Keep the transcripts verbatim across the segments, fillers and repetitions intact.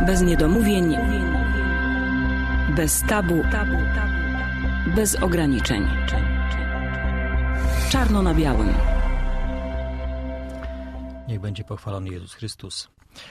Bez niedomówień, bez tabu, bez ograniczeń. Czarno na białym. Niech będzie pochwalony Jezus Chrystus.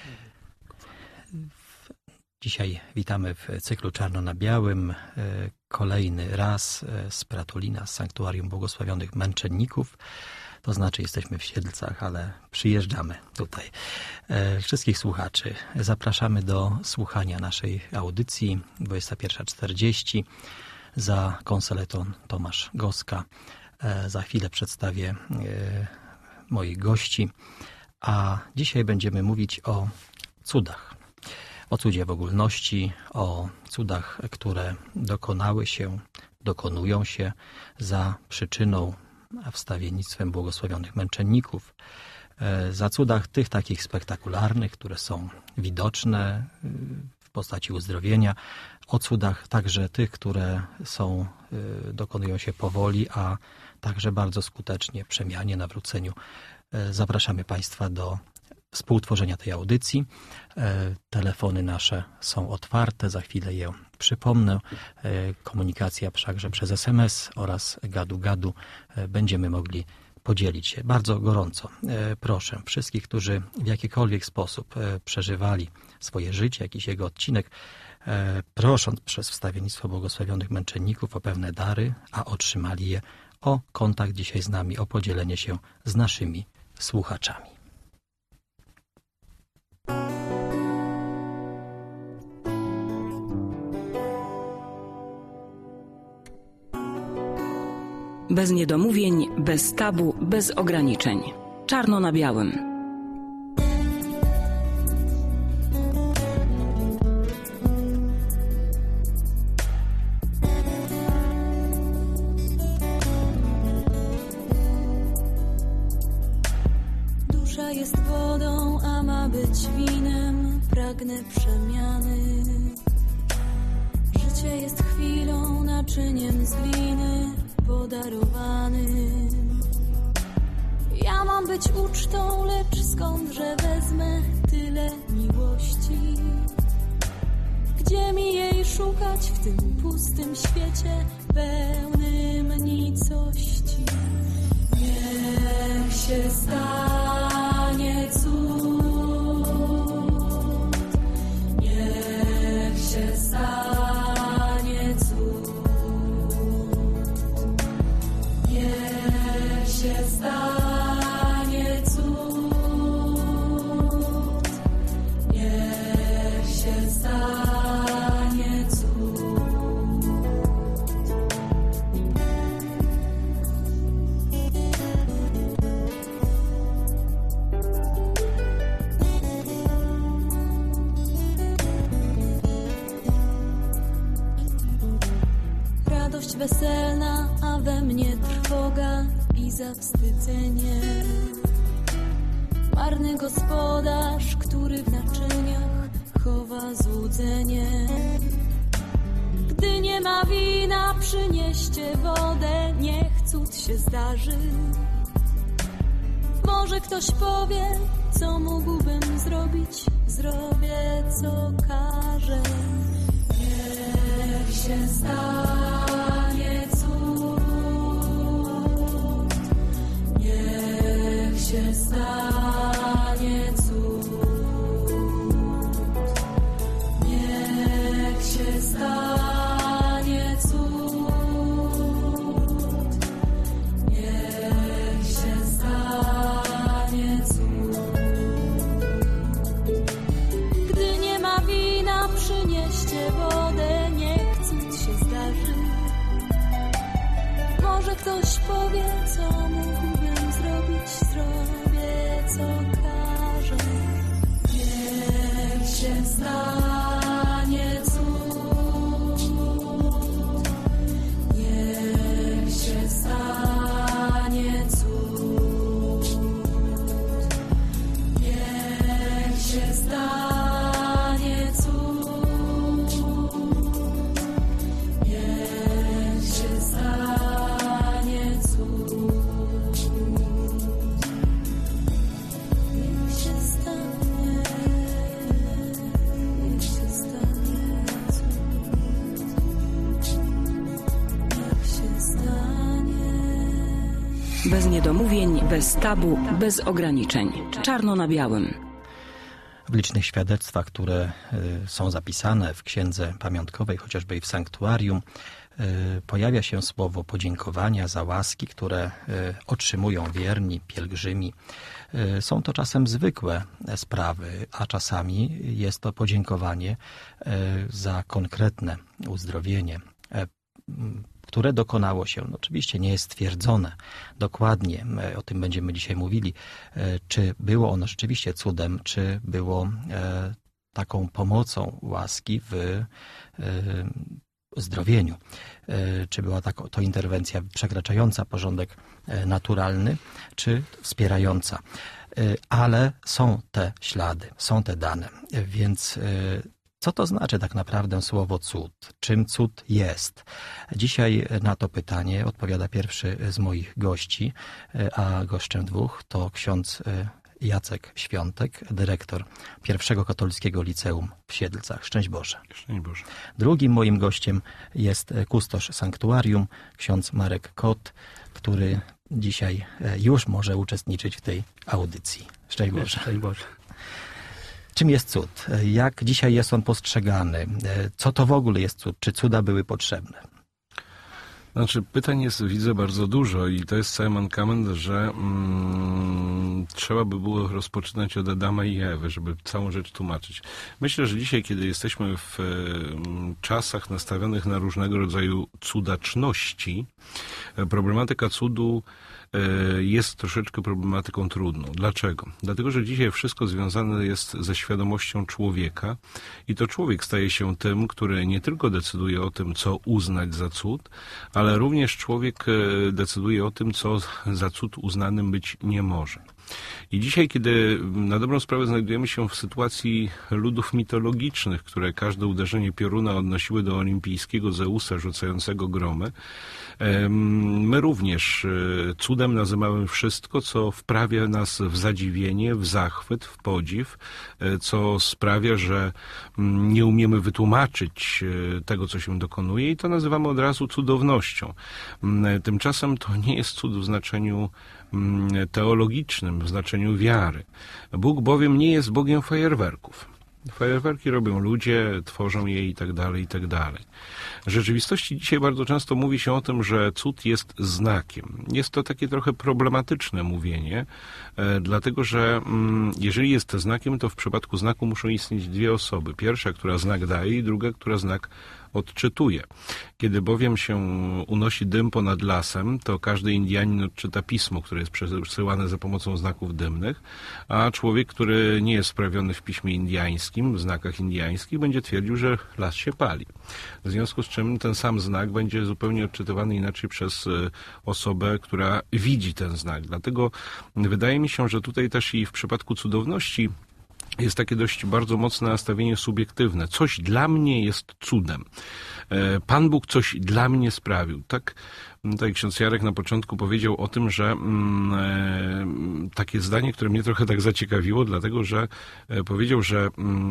Dzisiaj witamy w cyklu Czarno na białym. Kolejny raz z Pratulina, z Sanktuarium Błogosławionych Męczenników. To znaczy jesteśmy w Siedlcach, ale przyjeżdżamy tutaj. Wszystkich słuchaczy zapraszamy do słuchania naszej audycji dwudziesta pierwsza czterdzieści. Za konsoletą Tomasz Goska. Za chwilę przedstawię moich gości. A dzisiaj będziemy mówić o cudach. O cudzie w ogólności, o cudach, które dokonały się, dokonują się za przyczyną, a wstawiennictwem błogosławionych męczenników. Za cudach tych takich spektakularnych, które są widoczne w postaci uzdrowienia. O cudach także tych, które są, dokonują się powoli, a także bardzo skutecznie w przemianie, nawróceniu. Zapraszamy Państwa do współtworzenia tej audycji. Telefony nasze są otwarte, za chwilę je przypomnę. Komunikacja wszakże przez es em es oraz gadu-gadu będziemy mogli podzielić się. Bardzo gorąco proszę wszystkich, którzy w jakikolwiek sposób przeżywali swoje życie, jakiś jego odcinek, prosząc przez wstawiennictwo błogosławionych męczenników o pewne dary, a otrzymali je, o kontakt dzisiaj z nami, o podzielenie się z naszymi słuchaczami. Bez niedomówień, bez tabu, bez ograniczeń. Czarno na białym. Dusza jest wodą, a ma być winem. Pragnę przemiany. Życie jest chwilą, naczyniem z gliny podarowanym. Ja mam być ucztą, lecz skądże wezmę tyle miłości? Gdzie mi jej szukać w tym pustym świecie pełnym nicości? Niech się stanie cud, niech się stanie cud. Niech się stanie cud, niech się stanie cud. Radość weselna, a we mnie trwoga i zawstydzenie. Marny gospodarz, który w naczyniach chowa złudzenie. Gdy nie ma wina, przynieście wodę, niech cud się zdarzy. Może ktoś powie, co mógłbym zrobić, zrobię, co każe. Niech się stanie cud, niech się stanie cud, niech się stanie cud, niech się stanie cud. Gdy nie ma wina, przynieście wodę, niech cud się zdarzy. Może ktoś powie, co mógłbym zrobić, zrobię, co każe. Niech się stanie cud, niech się stanie cud, niech się stanie cud, niech się stanie cud. Niech się stanie Bez niedomówień, bez tabu, bez ograniczeń. Czarno na białym. W licznych świadectwach, które są zapisane w księdze pamiątkowej, chociażby i w sanktuarium, pojawia się słowo podziękowania za łaski, które otrzymują wierni, pielgrzymi. Są to czasem zwykłe sprawy, a czasami jest to podziękowanie za konkretne uzdrowienie, które dokonało się. No, oczywiście nie jest stwierdzone dokładnie, o tym będziemy dzisiaj mówili, czy było ono rzeczywiście cudem, czy było taką pomocą łaski w zdrowieniu. Czy była tak, to interwencja przekraczająca porządek naturalny, czy wspierająca. Ale są te ślady, są te dane. Więc co to znaczy tak naprawdę słowo cud? Czym cud jest? Dzisiaj na to pytanie odpowiada pierwszy z moich gości, a gościem dwóch to ksiądz Jacek Świątek, dyrektor pierwszego katolickiego liceum w Siedlcach. Szczęść Boże. Szczęść Boże. Drugim moim gościem jest kustosz sanktuarium, ksiądz Marek Kot, który dzisiaj już może uczestniczyć w tej audycji. Szczęść Boże. Szczęść Boże. Czym jest cud? Jak dzisiaj jest on postrzegany? Co to w ogóle jest cud? Czy cuda były potrzebne? Znaczy, pytań jest, widzę, bardzo dużo i to jest cały mankament, że mm, trzeba by było rozpoczynać od Adama i Ewy, żeby całą rzecz tłumaczyć. Myślę, że dzisiaj, kiedy jesteśmy w e, czasach nastawionych na różnego rodzaju cudaczności, problematyka cudu jest troszeczkę problematyką trudną. Dlaczego? Dlatego, że dzisiaj wszystko związane jest ze świadomością człowieka i to człowiek staje się tym, który nie tylko decyduje o tym, co uznać za cud, ale również człowiek decyduje o tym, co za cud uznanym być nie może. I dzisiaj, kiedy na dobrą sprawę znajdujemy się w sytuacji ludów mitologicznych, które każde uderzenie pioruna odnosiły do olimpijskiego Zeusa rzucającego gromy, my również cudem nazywamy wszystko, co wprawia nas w zadziwienie, w zachwyt, w podziw, co sprawia, że nie umiemy wytłumaczyć tego, co się dokonuje i to nazywamy od razu cudownością. Tymczasem to nie jest cud w znaczeniu teologicznym, w znaczeniu wiary. Bóg bowiem nie jest Bogiem fajerwerków. Fajerwerki robią ludzie, tworzą je i tak dalej, i tak dalej. W rzeczywistości dzisiaj bardzo często mówi się o tym, że cud jest znakiem. Jest to takie trochę problematyczne mówienie, e, dlatego że mm, jeżeli jest znakiem, to w przypadku znaku muszą istnieć dwie osoby. Pierwsza, która znak daje i druga, która znak odczytuje. Kiedy bowiem się unosi dym ponad lasem, to każdy Indianin odczyta pismo, które jest przesyłane za pomocą znaków dymnych, a człowiek, który nie jest wprawiony w piśmie indiańskim, w znakach indiańskich, będzie twierdził, że las się pali. W związku z czym ten sam znak będzie zupełnie odczytywany inaczej przez osobę, która widzi ten znak. Dlatego wydaje mi się, że tutaj też i w przypadku cudowności jest takie dość bardzo mocne nastawienie subiektywne. Coś dla mnie jest cudem. Pan Bóg coś dla mnie sprawił. Tak, tak ksiądz Jarek na początku powiedział o tym, że mm, takie zdanie, które mnie trochę tak zaciekawiło, dlatego że powiedział, że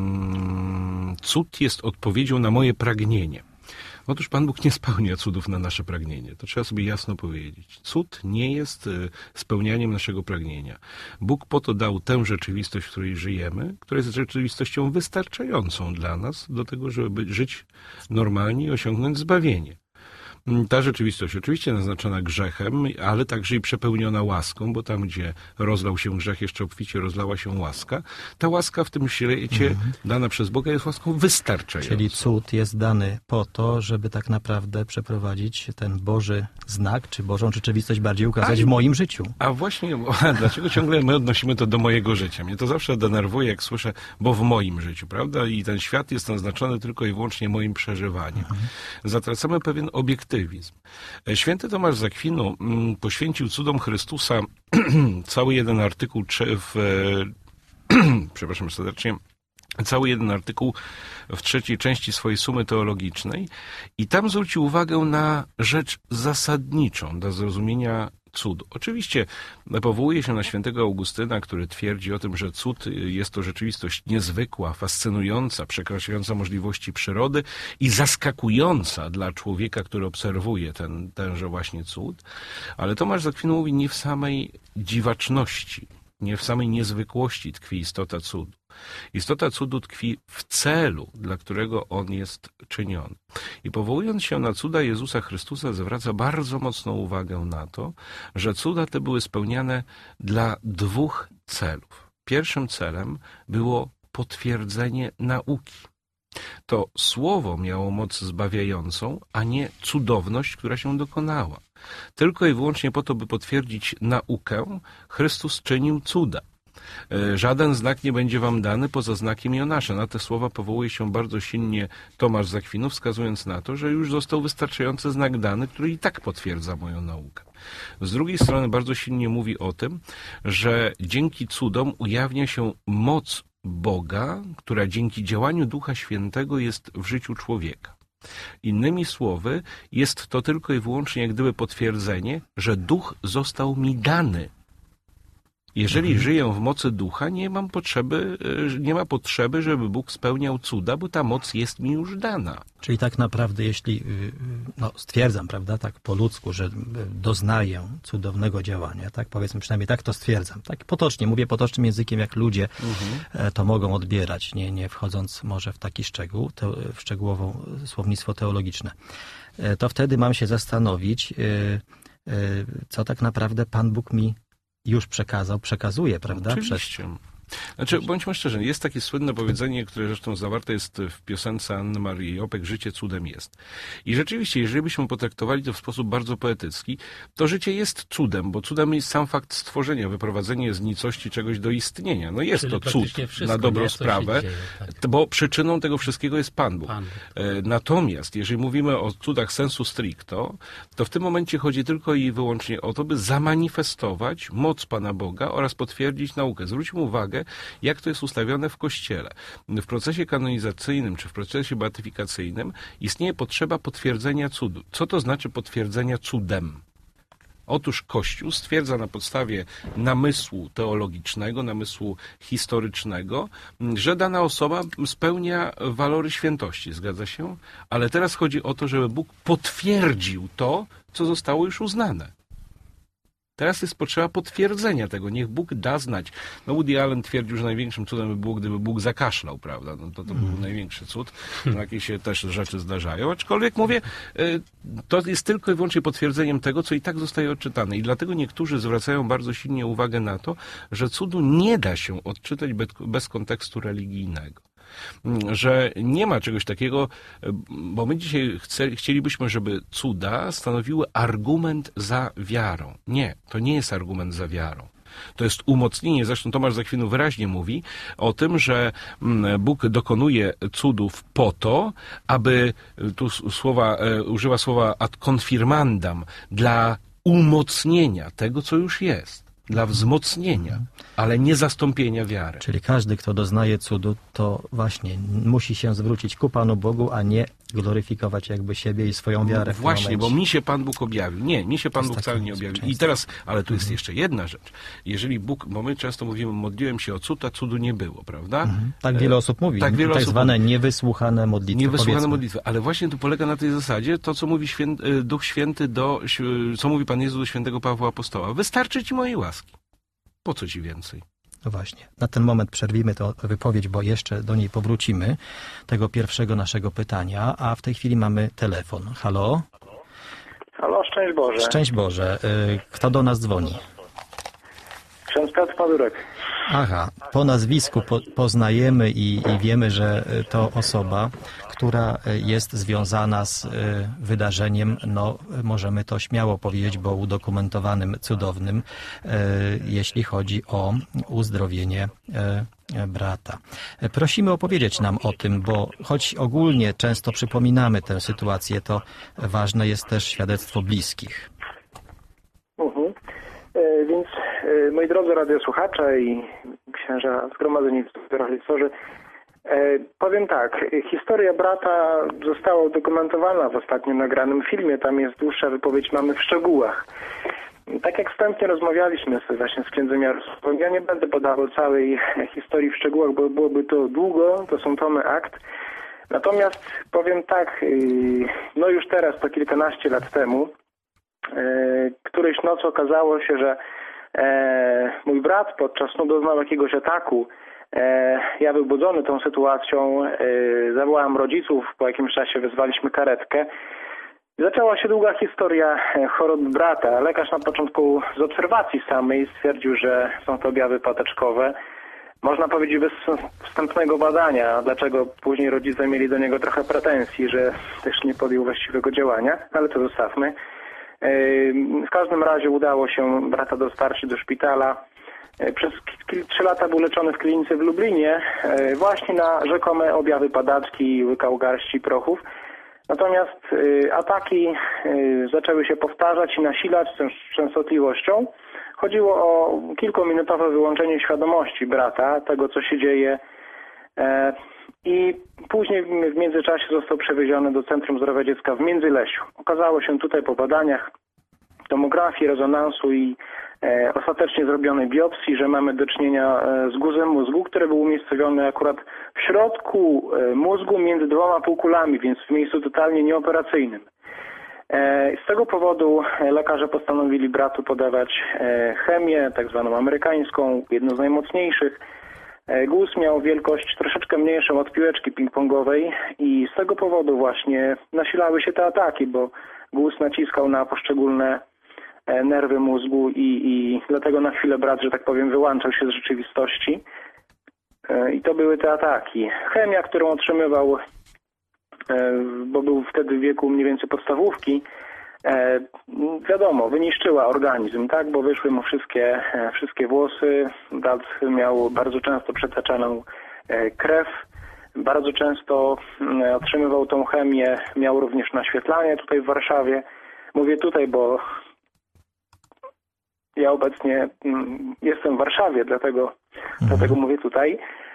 mm, cud jest odpowiedzią na moje pragnienie. Otóż Pan Bóg nie spełnia cudów na nasze pragnienie. To trzeba sobie jasno powiedzieć. Cud nie jest spełnianiem naszego pragnienia. Bóg po to dał tę rzeczywistość, w której żyjemy, która jest rzeczywistością wystarczającą dla nas do tego, żeby żyć normalnie i osiągnąć zbawienie. Ta rzeczywistość oczywiście naznaczona grzechem, ale także i przepełniona łaską, bo tam, gdzie rozlał się grzech, jeszcze obficie rozlała się łaska. Ta łaska w tym świecie mhm. dana przez Boga jest łaską wystarczającą. Czyli cud jest dany po to, żeby tak naprawdę przeprowadzić ten Boży znak, czy Bożą rzeczywistość bardziej ukazać a, w moim życiu. A właśnie, a dlaczego ciągle my odnosimy to do mojego życia? Mnie to zawsze denerwuje, jak słyszę, bo w moim życiu, prawda? I ten świat jest naznaczony tylko i wyłącznie moim przeżywaniem. Mhm. Zatracamy pewien obiektywizm. Święty Tomasz z Akwinu poświęcił cudom Chrystusa cały jeden artykuł w, przepraszam serdecznie, cały jeden artykuł w trzeciej części swojej Sumy Teologicznej i tam zwrócił uwagę na rzecz zasadniczą dla zrozumienia cudu. Oczywiście powołuje się na świętego Augustyna, który twierdzi o tym, że cud jest to rzeczywistość niezwykła, fascynująca, przekraczająca możliwości przyrody i zaskakująca dla człowieka, który obserwuje ten, tenże właśnie cud. Ale Tomasz z Akwinu mówi, nie w samej dziwaczności, nie w samej niezwykłości tkwi istota cudu. Istota cudu tkwi w celu, dla którego on jest czyniony. I powołując się na cuda Jezusa Chrystusa, zwraca bardzo mocną uwagę na to, że cuda te były spełniane dla dwóch celów. Pierwszym celem było potwierdzenie nauki. To słowo miało moc zbawiającą, a nie cudowność, która się dokonała. Tylko i wyłącznie po to, by potwierdzić naukę, Chrystus czynił cuda. Żaden znak nie będzie wam dany poza znakiem Jonasza. Na te słowa powołuje się bardzo silnie Tomasz z Akwinu, wskazując na to, że już został wystarczający znak dany, który i tak potwierdza moją naukę. Z drugiej strony bardzo silnie mówi o tym, że dzięki cudom ujawnia się moc Boga, która dzięki działaniu Ducha Świętego jest w życiu człowieka. Innymi słowy, jest to tylko i wyłącznie jak gdyby potwierdzenie, że Duch został mi dany. Jeżeli mhm. żyję w mocy Ducha, nie mam potrzeby, nie ma potrzeby, żeby Bóg spełniał cuda, bo ta moc jest mi już dana. Czyli tak naprawdę, jeśli no, stwierdzam, prawda, tak po ludzku, że doznaję cudownego działania, tak powiedzmy, przynajmniej tak to stwierdzam, tak potocznie, mówię potocznym językiem, jak ludzie mhm. to mogą odbierać, nie, nie wchodząc może w taki szczegół, te, w szczegółową słownictwo teologiczne, to wtedy mam się zastanowić, co tak naprawdę Pan Bóg mi już przekazał, przekazuje, prawda? Oczywiście. Znaczy, bądźmy szczerzy, jest takie słynne powiedzenie, które zresztą zawarte jest w piosence Anny Marii Jopek, życie cudem jest. I rzeczywiście, jeżeli byśmy potraktowali to w sposób bardzo poetycki, to życie jest cudem, bo cudem jest sam fakt stworzenia, wyprowadzenie z nicości czegoś do istnienia. No jest Czyli to cud na dobrą sprawę, dzieje, tak. Bo przyczyną tego wszystkiego jest Pan Bóg. Pan Bóg. Natomiast, jeżeli mówimy o cudach sensu stricto, to w tym momencie chodzi tylko i wyłącznie o to, by zamanifestować moc Pana Boga oraz potwierdzić naukę. Zwróćmy uwagę, jak to jest ustawione w Kościele. W procesie kanonizacyjnym czy w procesie beatyfikacyjnym istnieje potrzeba potwierdzenia cudu. Co to znaczy potwierdzenia cudem? Otóż Kościół stwierdza na podstawie namysłu teologicznego, namysłu historycznego, że dana osoba spełnia walory świętości, zgadza się? Ale teraz chodzi o to, żeby Bóg potwierdził to, co zostało już uznane. Teraz jest potrzeba potwierdzenia tego. Niech Bóg da znać. No Woody Allen twierdził, że największym cudem by było, gdyby Bóg zakaszlał, prawda? No to to był mm. największy cud. No, jakieś się też rzeczy zdarzają. Aczkolwiek mówię, to jest tylko i wyłącznie potwierdzeniem tego, co i tak zostaje odczytane. I dlatego niektórzy zwracają bardzo silnie uwagę na to, że cudu nie da się odczytać bez, bez kontekstu religijnego. Że nie ma czegoś takiego, bo my dzisiaj chce, chcielibyśmy, żeby cuda stanowiły argument za wiarą. Nie, to nie jest argument za wiarą. To jest umocnienie, zresztą Tomasz z Akwinu wyraźnie mówi o tym, że Bóg dokonuje cudów po to, aby, tu słowa, używa słowa ad confirmandam, dla umocnienia tego, co już jest. Dla wzmocnienia, ale nie zastąpienia wiary. Czyli każdy, kto doznaje cudu, to właśnie musi się zwrócić ku Panu Bogu, a nie gloryfikować jakby siebie i swoją wiarę. No właśnie, bo mi się Pan Bóg objawił. Nie, mi się Pan Bóg wcale nie objawił. I teraz, ale tu jest mhm. jeszcze jedna rzecz. Jeżeli Bóg, bo my często mówimy, modliłem się o cud, a cudu nie było, prawda? Mhm. Tak wiele osób mówi. Tak, wiele tak osób zwane mówi. niewysłuchane modlitwy. Niewysłuchane powiedzmy. modlitwy. Ale właśnie tu polega na tej zasadzie to, co mówi święty, Duch Święty do, co mówi Pan Jezus do świętego Pawła Apostoła. Wystarczy Ci mojej łaski. Po co Ci więcej? No właśnie. Na ten moment przerwimy tę wypowiedź, bo jeszcze do niej powrócimy, tego pierwszego naszego pytania, a w tej chwili mamy telefon. Halo? Halo, szczęść Boże. Szczęść Boże. Kto do nas dzwoni? Ksiądz Piotr Padurek. Aha, po nazwisku po, poznajemy i, i wiemy, że to osoba, która jest związana z wydarzeniem, no możemy to śmiało powiedzieć, bo udokumentowanym, cudownym, jeśli chodzi o uzdrowienie brata. Prosimy opowiedzieć nam o tym, bo choć ogólnie często przypominamy tę sytuację, to ważne jest też świadectwo bliskich. Mhm. E, więc e, moi drodzy radiosłuchacze i księża zgromadzeni w realizorzy, e, powiem tak, historia brata została udokumentowana w ostatnim nagranym filmie, tam jest dłuższa wypowiedź, mamy w szczegółach. Tak jak wstępnie rozmawialiśmy z, właśnie z księdzem Jarosławem, ja nie będę podawał całej historii w szczegółach, bo byłoby to długo, to są tomy akt. Natomiast powiem tak, no już teraz, to kilkanaście lat temu, którejś nocy okazało się, że mój brat podczas snu doznał jakiegoś ataku. Ja wybudzony tą sytuacją zawołałem rodziców, po jakimś czasie wezwaliśmy karetkę. Zaczęła się długa historia choroby brata. Lekarz na początku z obserwacji samej stwierdził, że są to objawy pataczkowe. Można powiedzieć bez wstępnego badania, dlaczego później rodzice mieli do niego trochę pretensji, że też nie podjął właściwego działania, ale to zostawmy. W każdym razie udało się brata dostarczyć do szpitala. Przez trzy lata był leczony w klinice w Lublinie właśnie na rzekome objawy padaczki, łykał garści prochów. Natomiast ataki zaczęły się powtarzać i nasilać z częstotliwością. Chodziło o kilkuminutowe wyłączenie świadomości brata, tego co się dzieje. I później w międzyczasie został przewieziony do Centrum Zdrowia Dziecka w Międzylesiu. Okazało się tutaj po badaniach tomografii, rezonansu i e, ostatecznie zrobionej biopsji, że mamy do czynienia z guzem mózgu, który był umiejscowiony akurat w środku e, mózgu między dwoma półkulami, więc w miejscu totalnie nieoperacyjnym. E, z tego powodu lekarze postanowili bratu podawać e, chemię, tak zwaną amerykańską, jedną z najmocniejszych. E, guz miał wielkość troszeczkę mniejszą od piłeczki ping-pongowej i z tego powodu właśnie nasilały się te ataki, bo guz naciskał na poszczególne nerwy mózgu i, i dlatego na chwilę brat, że tak powiem, wyłączał się z rzeczywistości. I to były te ataki. Chemia, którą otrzymywał, bo był wtedy w wieku mniej więcej podstawówki, wiadomo, wyniszczyła organizm, tak, bo wyszły mu wszystkie, wszystkie włosy. Brat miał bardzo często przetaczaną krew, bardzo często otrzymywał tą chemię, miał również naświetlanie tutaj w Warszawie. Mówię tutaj, bo ja obecnie jestem w Warszawie, dlatego, mhm. dlatego mówię tutaj.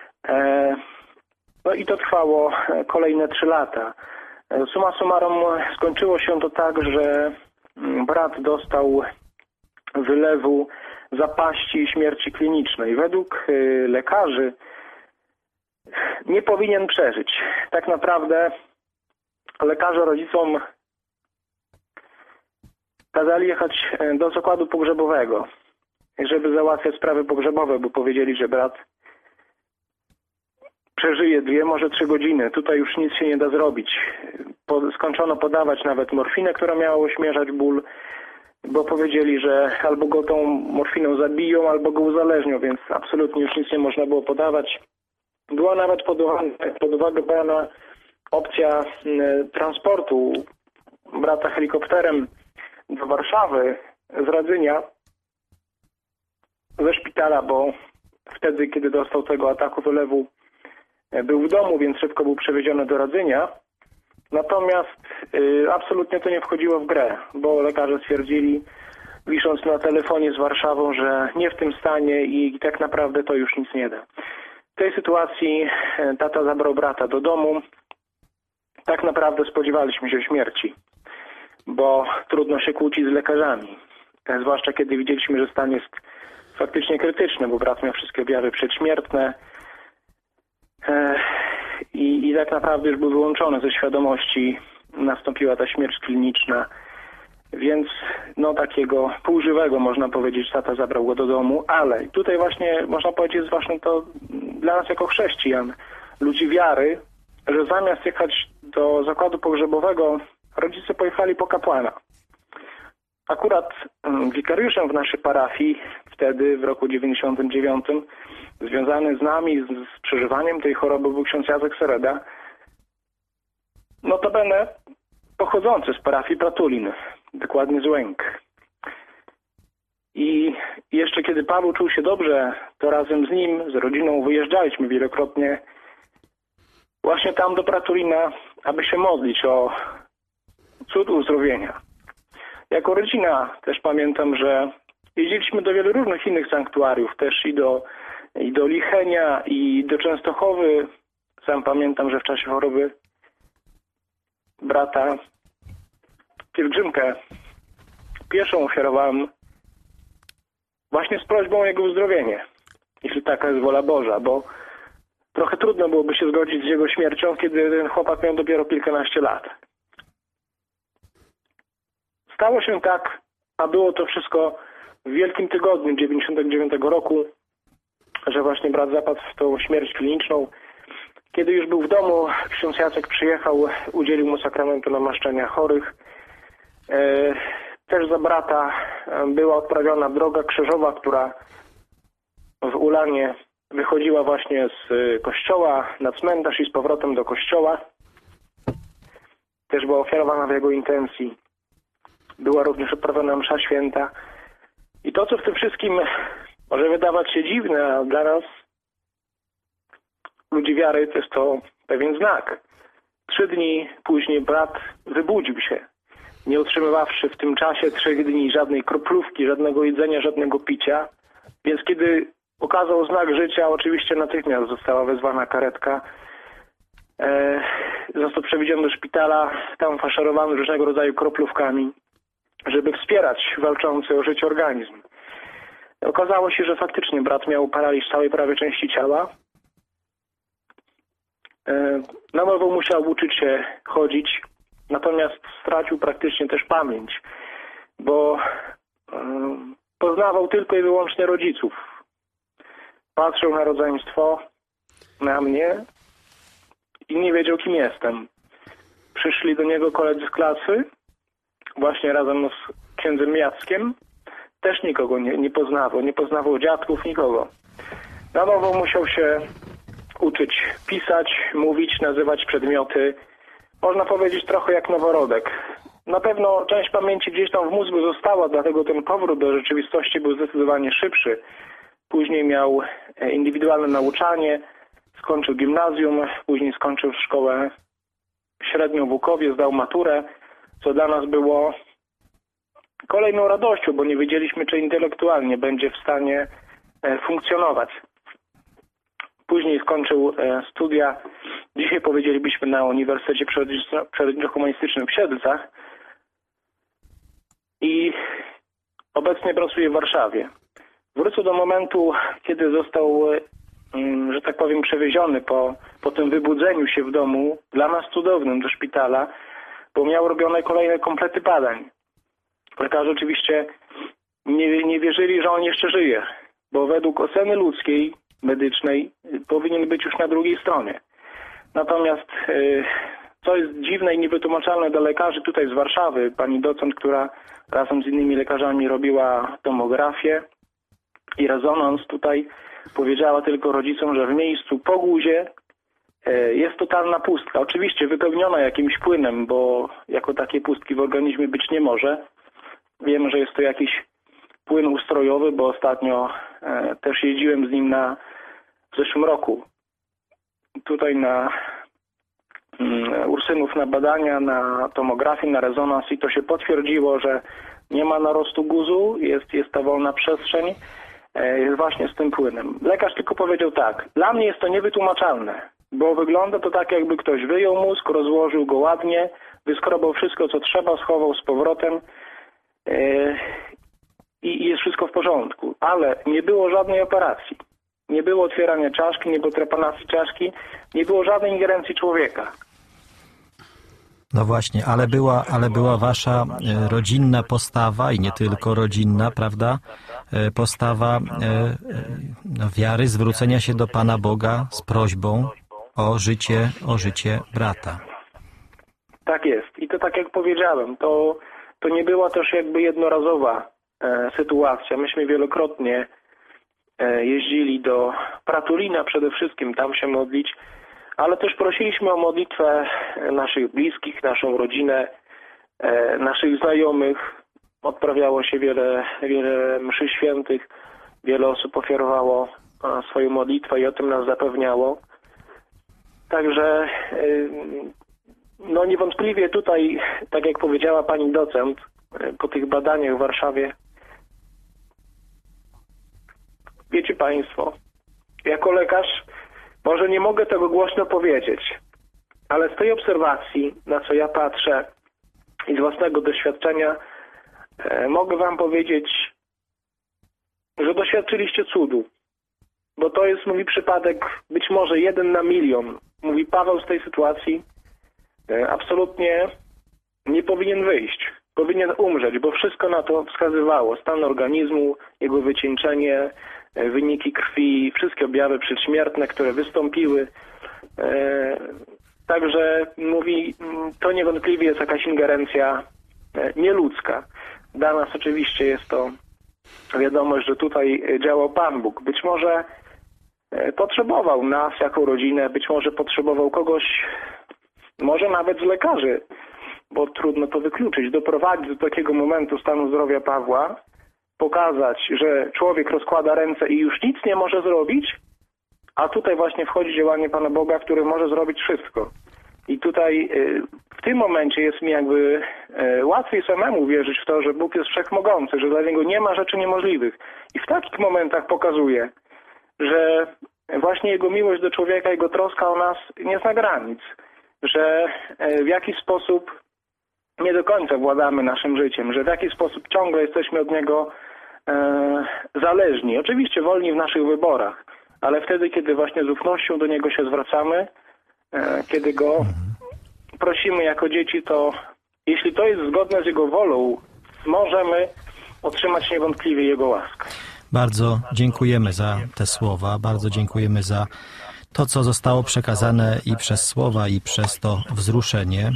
No i to trwało kolejne trzy lata. Summa summarum skończyło się to tak, że brat dostał wylewu zapaści i śmierci klinicznej. Według lekarzy nie powinien przeżyć. Tak naprawdę lekarze rodzicom kazali jechać do zakładu pogrzebowego, żeby załatwiać sprawy pogrzebowe, bo powiedzieli, że brat przeżyje dwie, może trzy godziny. Tutaj już nic się nie da zrobić. Skończono podawać nawet morfinę, która miała ośmierzać ból, bo powiedzieli, że albo go tą morfiną zabiją, albo go uzależnią, więc absolutnie już nic nie można było podawać. Była nawet pod uwagę, pod uwagę brana opcja transportu brata helikopterem do Warszawy z Radzynia ze szpitala, bo wtedy, kiedy dostał tego ataku wylewu, był w domu, więc szybko był przewieziony do Radzynia. Natomiast y, absolutnie to nie wchodziło w grę, bo lekarze stwierdzili, wisząc na telefonie z Warszawą, że nie w tym stanie i tak naprawdę to już nic nie da. W tej sytuacji tata zabrał brata do domu. Tak naprawdę spodziewaliśmy się śmierci, bo trudno się kłócić z lekarzami. Zwłaszcza kiedy widzieliśmy, że stan jest faktycznie krytyczny, bo brat miał wszystkie objawy przedśmiertne i, i tak naprawdę już był wyłączony ze świadomości. Nastąpiła ta śmierć kliniczna, więc no takiego półżywego, można powiedzieć, tata zabrał go do domu, ale tutaj właśnie można powiedzieć, jest właśnie to dla nas jako chrześcijan, ludzi wiary, że zamiast jechać do zakładu pogrzebowego, rodzice pojechali po kapłana. Akurat wikariuszem w naszej parafii wtedy, w roku dziewięćdziesiątym dziewiątym, związany z nami, z, z przeżywaniem tej choroby, był ksiądz Jacek Sereda, notabene pochodzący z parafii Pratulin, dokładnie z Łęk. I jeszcze kiedy Paweł czuł się dobrze, to razem z nim, z rodziną wyjeżdżaliśmy wielokrotnie właśnie tam do Pratulina, aby się modlić o cud uzdrowienia. Jako rodzina też pamiętam, że jeździliśmy do wielu różnych innych sanktuariów, też i do, i do Lichenia, i do Częstochowy. Sam pamiętam, że w czasie choroby brata pielgrzymkę pieszą ofiarowałem właśnie z prośbą o jego uzdrowienie, jeśli taka jest wola Boża, bo trochę trudno byłoby się zgodzić z jego śmiercią, kiedy ten chłopak miał dopiero kilkanaście lat. Stało się tak, a było to wszystko w Wielkim Tygodniu dziewięćdziesiątego dziewiątego roku, że właśnie brat zapadł w tą śmierć kliniczną. Kiedy już był w domu, ksiądz Jacek przyjechał, udzielił mu sakramentu namaszczenia chorych. Też za brata była odprawiona droga krzyżowa, która w Ulanie wychodziła właśnie z kościoła na cmentarz i z powrotem do kościoła. Też była ofiarowana w jego intencji. Była również odprawiona msza święta. I to, co w tym wszystkim może wydawać się dziwne, a dla nas, ludzi wiary, to jest to pewien znak. Trzy dni później brat wybudził się, nie otrzymywawszy w tym czasie trzech dni żadnej kroplówki, żadnego jedzenia, żadnego picia. Więc kiedy okazał znak życia, oczywiście natychmiast została wezwana karetka. E, został przewidziany do szpitala, tam faszerowany różnego rodzaju kroplówkami, żeby wspierać walczący o życie organizm. Okazało się, że faktycznie brat miał paraliż całej prawej części ciała. E, na nowo musiał uczyć się chodzić, natomiast stracił praktycznie też pamięć, bo e, poznawał tylko i wyłącznie rodziców. Patrzył na rodzeństwo, na mnie i nie wiedział, kim jestem. Przyszli do niego koledzy z klasy, właśnie razem z księdzem Jackiem. Też nikogo nie, nie poznawał, nie poznawał dziadków, nikogo. Na nowo musiał się uczyć pisać, mówić, nazywać przedmioty. Można powiedzieć trochę jak noworodek. Na pewno część pamięci gdzieś tam w mózgu została, dlatego ten powrót do rzeczywistości był zdecydowanie szybszy. Później miał indywidualne nauczanie, skończył gimnazjum, później skończył szkołę średnią w Łukowie, zdał maturę, co dla nas było kolejną radością, bo nie wiedzieliśmy, czy intelektualnie będzie w stanie funkcjonować. Później skończył studia, dzisiaj powiedzielibyśmy na Uniwersytecie Przyrodniczo-Humanistycznym w Siedlcach i obecnie pracuje w Warszawie. Wrócę do momentu, kiedy został, że tak powiem, przewieziony po, po tym wybudzeniu się w domu, dla nas cudownym, do szpitala, bo miał robione kolejne komplety badań. Lekarze oczywiście nie, nie wierzyli, że on jeszcze żyje, bo według oceny ludzkiej, medycznej, powinien być już na drugiej stronie. Natomiast co jest dziwne i niewytłumaczalne dla lekarzy tutaj z Warszawy, pani docent, która razem z innymi lekarzami robiła tomografię i rezonans tutaj, powiedziała tylko rodzicom, że w miejscu po guzie jest totalna pustka. Oczywiście wypełniona jakimś płynem, bo jako takie pustki w organizmie być nie może. Wiemy, że jest to jakiś płyn ustrojowy, bo ostatnio też jeździłem z nim na, w zeszłym roku tutaj na Ursynów na badania, na tomografię, na rezonans i to się potwierdziło, że nie ma narostu guzu, jest, jest ta wolna przestrzeń, jest właśnie z tym płynem. Lekarz tylko powiedział tak, dla mnie jest to niewytłumaczalne, bo wygląda to tak, jakby ktoś wyjął mózg, rozłożył go ładnie, wyskrobał wszystko, co trzeba, schował z powrotem yy, i jest wszystko w porządku. Ale nie było żadnej operacji, nie było otwierania czaszki, nie było trepanacji czaszki, nie było żadnej ingerencji człowieka. No właśnie, ale była, ale była wasza rodzinna postawa i nie tylko rodzinna, prawda? Postawa no, wiary, zwrócenia się do Pana Boga z prośbą o życie, o życie brata. Tak jest. I to tak jak powiedziałem, to, to nie była też jakby jednorazowa e, sytuacja. Myśmy wielokrotnie e, jeździli do Pratulina przede wszystkim, tam się modlić, ale też prosiliśmy o modlitwę naszych bliskich, naszą rodzinę, e, naszych znajomych. Odprawiało się wiele, wiele mszy świętych, wiele osób ofiarowało e, swoją modlitwę i o tym nas zapewniało. Także e, no niewątpliwie tutaj, tak jak powiedziała pani docent, e, po tych badaniach w Warszawie, wiecie państwo, jako lekarz może nie mogę tego głośno powiedzieć, ale z tej obserwacji, na co ja patrzę i z własnego doświadczenia, e, mogę wam powiedzieć, że doświadczyliście cudu. Bo to jest, mówi, przypadek być może jeden na milion. Mówi, Paweł z tej sytuacji absolutnie nie powinien wyjść. Powinien umrzeć, bo wszystko na to wskazywało. Stan organizmu, jego wycieńczenie, wyniki krwi, wszystkie objawy przedśmiertne, które wystąpiły. Także mówi, to niewątpliwie jest jakaś ingerencja nieludzka. Dla nas oczywiście jest to wiadomość, że tutaj działał Pan Bóg. Być może potrzebował nas jako rodzinę, być może potrzebował kogoś, może nawet z lekarzy, bo trudno to wykluczyć, doprowadzić do takiego momentu stanu zdrowia Pawła, pokazać, że człowiek rozkłada ręce i już nic nie może zrobić, a tutaj właśnie wchodzi działanie Pana Boga, który może zrobić wszystko. I tutaj w tym momencie jest mi jakby łatwiej samemu wierzyć w to, że Bóg jest wszechmogący, że dla Niego nie ma rzeczy niemożliwych. I w takich momentach pokazuje, że właśnie Jego miłość do człowieka, Jego troska o nas nie zna granic, że w jakiś sposób nie do końca władamy naszym życiem, że w jakiś sposób ciągle jesteśmy od Niego e, zależni. Oczywiście wolni w naszych wyborach, ale wtedy, kiedy właśnie z ufnością do Niego się zwracamy, e, kiedy Go prosimy jako dzieci, to jeśli to jest zgodne z Jego wolą, możemy otrzymać niewątpliwie Jego łaskę. Bardzo dziękujemy za te słowa, bardzo dziękujemy za to, co zostało przekazane i przez słowa, i przez to wzruszenie,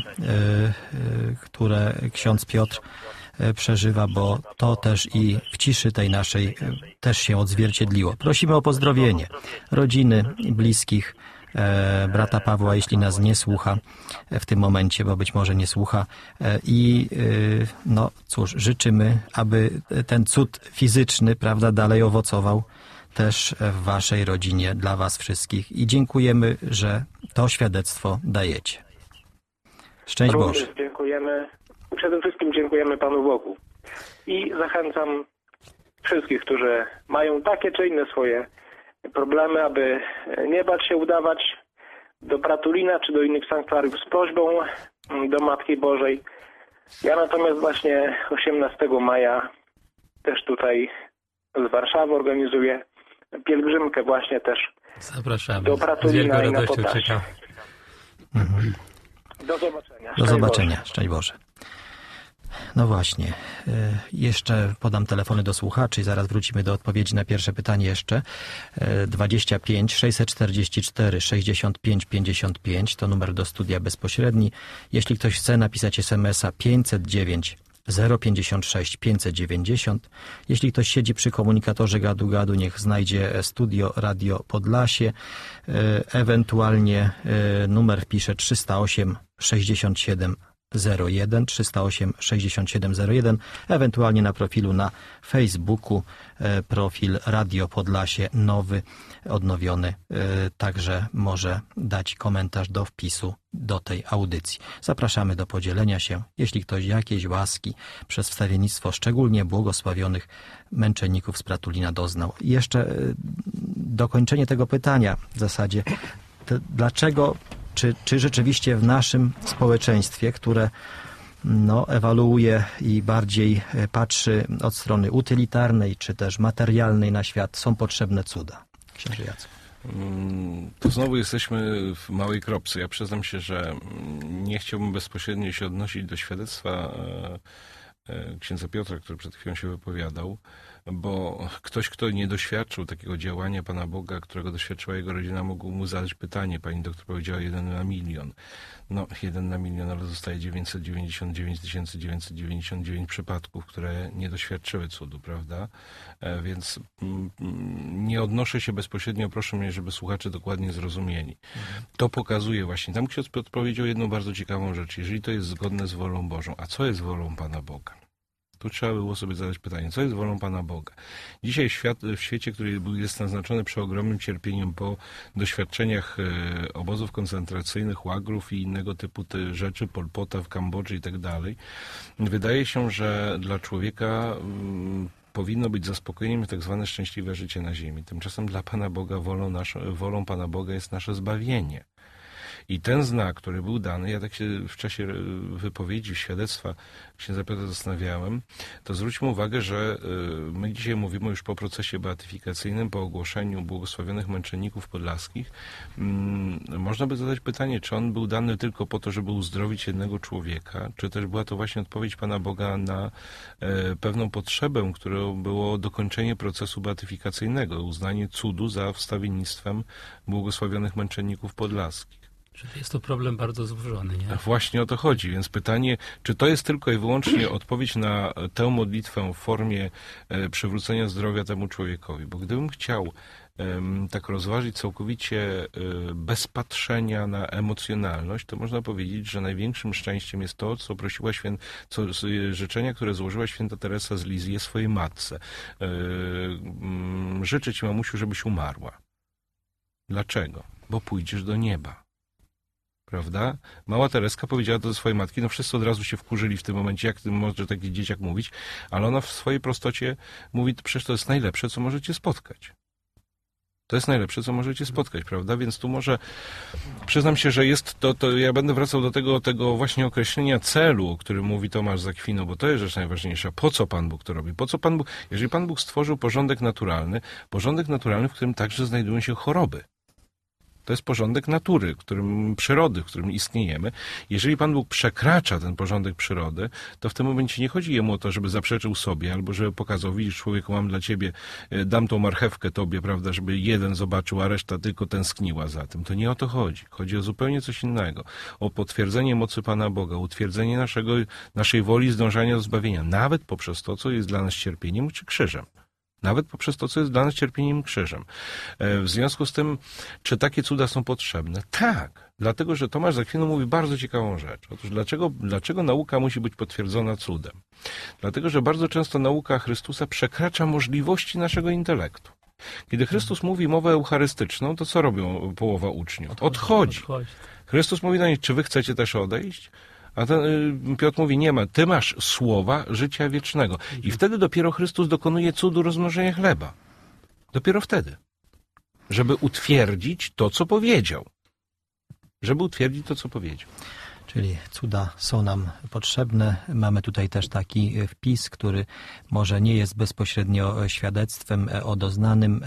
które ksiądz Piotr przeżywa, bo to też i w ciszy tej naszej też się odzwierciedliło. Prosimy o pozdrowienie rodziny, bliskich, brata Pawła, jeśli nas nie słucha w tym momencie, bo być może nie słucha. I no cóż, życzymy, aby ten cud fizyczny, prawda, dalej owocował też w waszej rodzinie, dla was wszystkich. I dziękujemy, że to świadectwo dajecie. Szczęść Boże. Dziękujemy. Przede wszystkim dziękujemy Panu Bogu. I zachęcam wszystkich, którzy mają takie czy inne swoje problemy, aby nie bać się udawać do Pratulina czy do innych sanktuariów z prośbą do Matki Bożej. Ja natomiast właśnie osiemnastego maja też tutaj z Warszawy organizuję pielgrzymkę właśnie też Zapraszamy. do Pratulina i na Podlasie. Czeka. Mhm. Do zobaczenia. Do zobaczenia. Boże. Szczęść Boże. No właśnie. Jeszcze podam telefony do słuchaczy i zaraz wrócimy do odpowiedzi na pierwsze pytanie jeszcze. dwadzieścia pięć sześćset czterdzieści cztery sześćdziesiąt pięć pięćdziesiąt pięć to numer do studia bezpośredni. Jeśli ktoś chce napisać es em es a pięćset dziewięć zero pięćdziesiąt sześć pięćset dziewięćdziesiąt. Jeśli ktoś siedzi przy komunikatorze gadu-gadu, niech znajdzie studio Radio Podlasie. Ewentualnie numer wpisze trzysta osiem sześćdziesiąt siedem zero jeden, trzysta osiem sześćdziesiąt siedem zero jeden, ewentualnie na profilu na Facebooku, profil Radio Podlasie nowy, odnowiony, także może dać komentarz do wpisu do tej audycji. Zapraszamy do podzielenia się, jeśli ktoś jakiejś łaski przez wstawiennictwo szczególnie błogosławionych męczenników z Pratulina doznał. I jeszcze dokończenie tego pytania w zasadzie, to dlaczego Czy, czy rzeczywiście w naszym społeczeństwie, które no, ewaluuje i bardziej patrzy od strony utylitarnej, czy też materialnej na świat, są potrzebne cuda? Księże Jacku. To znowu jesteśmy w małej kropce. Ja przyznam się, że nie chciałbym bezpośrednio się odnosić do świadectwa księdza Piotra, który przed chwilą się wypowiadał, bo ktoś, kto nie doświadczył takiego działania Pana Boga, którego doświadczyła jego rodzina, mógł mu zadać pytanie. Pani doktor powiedziała jeden na milion. No, jeden na milion, ale zostaje dziewięćset dziewięćdziesiąt dziewięć tysięcy dziewięćset dziewięćdziesiąt dziewięć przypadków, które nie doświadczyły cudu, prawda? Więc nie odnoszę się bezpośrednio, proszę mnie, żeby słuchacze dokładnie zrozumieli. Mhm. To pokazuje właśnie, tam ksiądz Piotr powiedział jedną bardzo ciekawą rzecz. Jeżeli to jest zgodne z wolą Bożą, a co jest wolą Pana Boga? Tu trzeba było sobie zadać pytanie, co jest wolą Pana Boga? Dzisiaj świat, w świecie, który jest naznaczony przeogromnym cierpieniem po doświadczeniach e, obozów koncentracyjnych, łagrów i innego typu te rzeczy, Pol Pota w Kambodży i tak dalej, wydaje się, że dla człowieka m, powinno być zaspokojeniem tak zwane szczęśliwe życie na ziemi. Tymczasem dla Pana Boga wolą, nasz, wolą Pana Boga jest nasze zbawienie. I ten znak, który był dany, ja tak się w czasie wypowiedzi, świadectwa księdza Piotra zastanawiałem, to zwróćmy uwagę, że my dzisiaj mówimy już po procesie beatyfikacyjnym, po ogłoszeniu błogosławionych męczenników podlaskich. Można by zadać pytanie, czy on był dany tylko po to, żeby uzdrowić jednego człowieka, czy też była to właśnie odpowiedź Pana Boga na pewną potrzebę, którą było dokończenie procesu beatyfikacyjnego, uznanie cudu za wstawiennictwem błogosławionych męczenników podlaskich. Czyli jest to problem bardzo złożony, nie? Właśnie o to chodzi, więc pytanie, czy to jest tylko i wyłącznie odpowiedź na tę modlitwę w formie przywrócenia zdrowia temu człowiekowi, bo gdybym chciał tak rozważyć całkowicie bez patrzenia na emocjonalność, to można powiedzieć, że największym szczęściem jest to, co prosiła święta, co, życzenia, które złożyła święta Teresa z Lizji swojej matce. Życzę ci, mamusiu, żebyś umarła. Dlaczego? Bo pójdziesz do nieba. Prawda? Mała Tereska powiedziała to do swojej matki, no wszyscy od razu się wkurzyli w tym momencie, jak może taki dzieciak mówić, ale ona w swojej prostocie mówi, przecież to jest najlepsze, co możecie spotkać. To jest najlepsze, co możecie spotkać, prawda? Więc tu może, przyznam się, że jest to, to ja będę wracał do tego, tego właśnie określenia celu, o którym mówi Tomasz z Akwinu, bo to jest rzecz najważniejsza. Po co Pan Bóg to robi? Po co Pan Bóg, jeżeli Pan Bóg stworzył porządek naturalny, porządek naturalny, w którym także znajdują się choroby. To jest porządek natury, w którym, przyrody, w którym istniejemy. Jeżeli Pan Bóg przekracza ten porządek przyrody, to w tym momencie nie chodzi jemu o to, żeby zaprzeczył sobie, albo żeby pokazał, widzisz, człowieku, mam dla ciebie, dam tą marchewkę tobie, prawda, żeby jeden zobaczył, a reszta tylko tęskniła za tym. To nie o to chodzi. Chodzi o zupełnie coś innego. O potwierdzenie mocy Pana Boga, utwierdzenie naszego, naszej woli zdążania do zbawienia, nawet poprzez to, co jest dla nas cierpieniem czy krzyżem. Nawet poprzez to, co jest dla nas cierpieniem i krzyżem. W związku z tym, czy takie cuda są potrzebne? Tak, dlatego, że Tomasz z Akwinu mówi bardzo ciekawą rzecz. Otóż dlaczego, dlaczego nauka musi być potwierdzona cudem? Dlatego, że bardzo często nauka Chrystusa przekracza możliwości naszego intelektu. Kiedy Chrystus mówi mowę eucharystyczną, to co robią połowa uczniów? Odchodzi. Chrystus mówi do nich, czy wy chcecie też odejść? A ten Piotr mówi, nie ma, ty masz słowa życia wiecznego. I wtedy dopiero Chrystus dokonuje cudu rozmnożenia chleba. Dopiero wtedy. Żeby utwierdzić to, co powiedział. Żeby utwierdzić to, co powiedział. Czyli cuda są nam potrzebne. Mamy tutaj też taki wpis, który może nie jest bezpośrednio świadectwem o doznanym,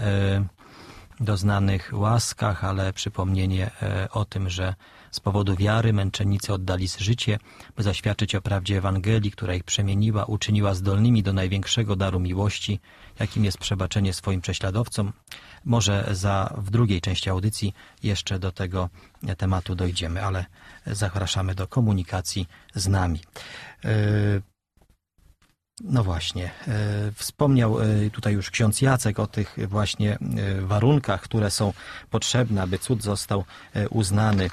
doznanych łaskach, ale przypomnienie o tym, że z powodu wiary męczennicy oddali życie, by zaświadczyć o prawdzie Ewangelii, która ich przemieniła, uczyniła zdolnymi do największego daru miłości, jakim jest przebaczenie swoim prześladowcom. Może za, w drugiej części audycji jeszcze do tego tematu dojdziemy, ale zapraszamy do komunikacji z nami. No właśnie, wspomniał tutaj już ksiądz Jacek o tych właśnie warunkach, które są potrzebne, aby cud został uznany,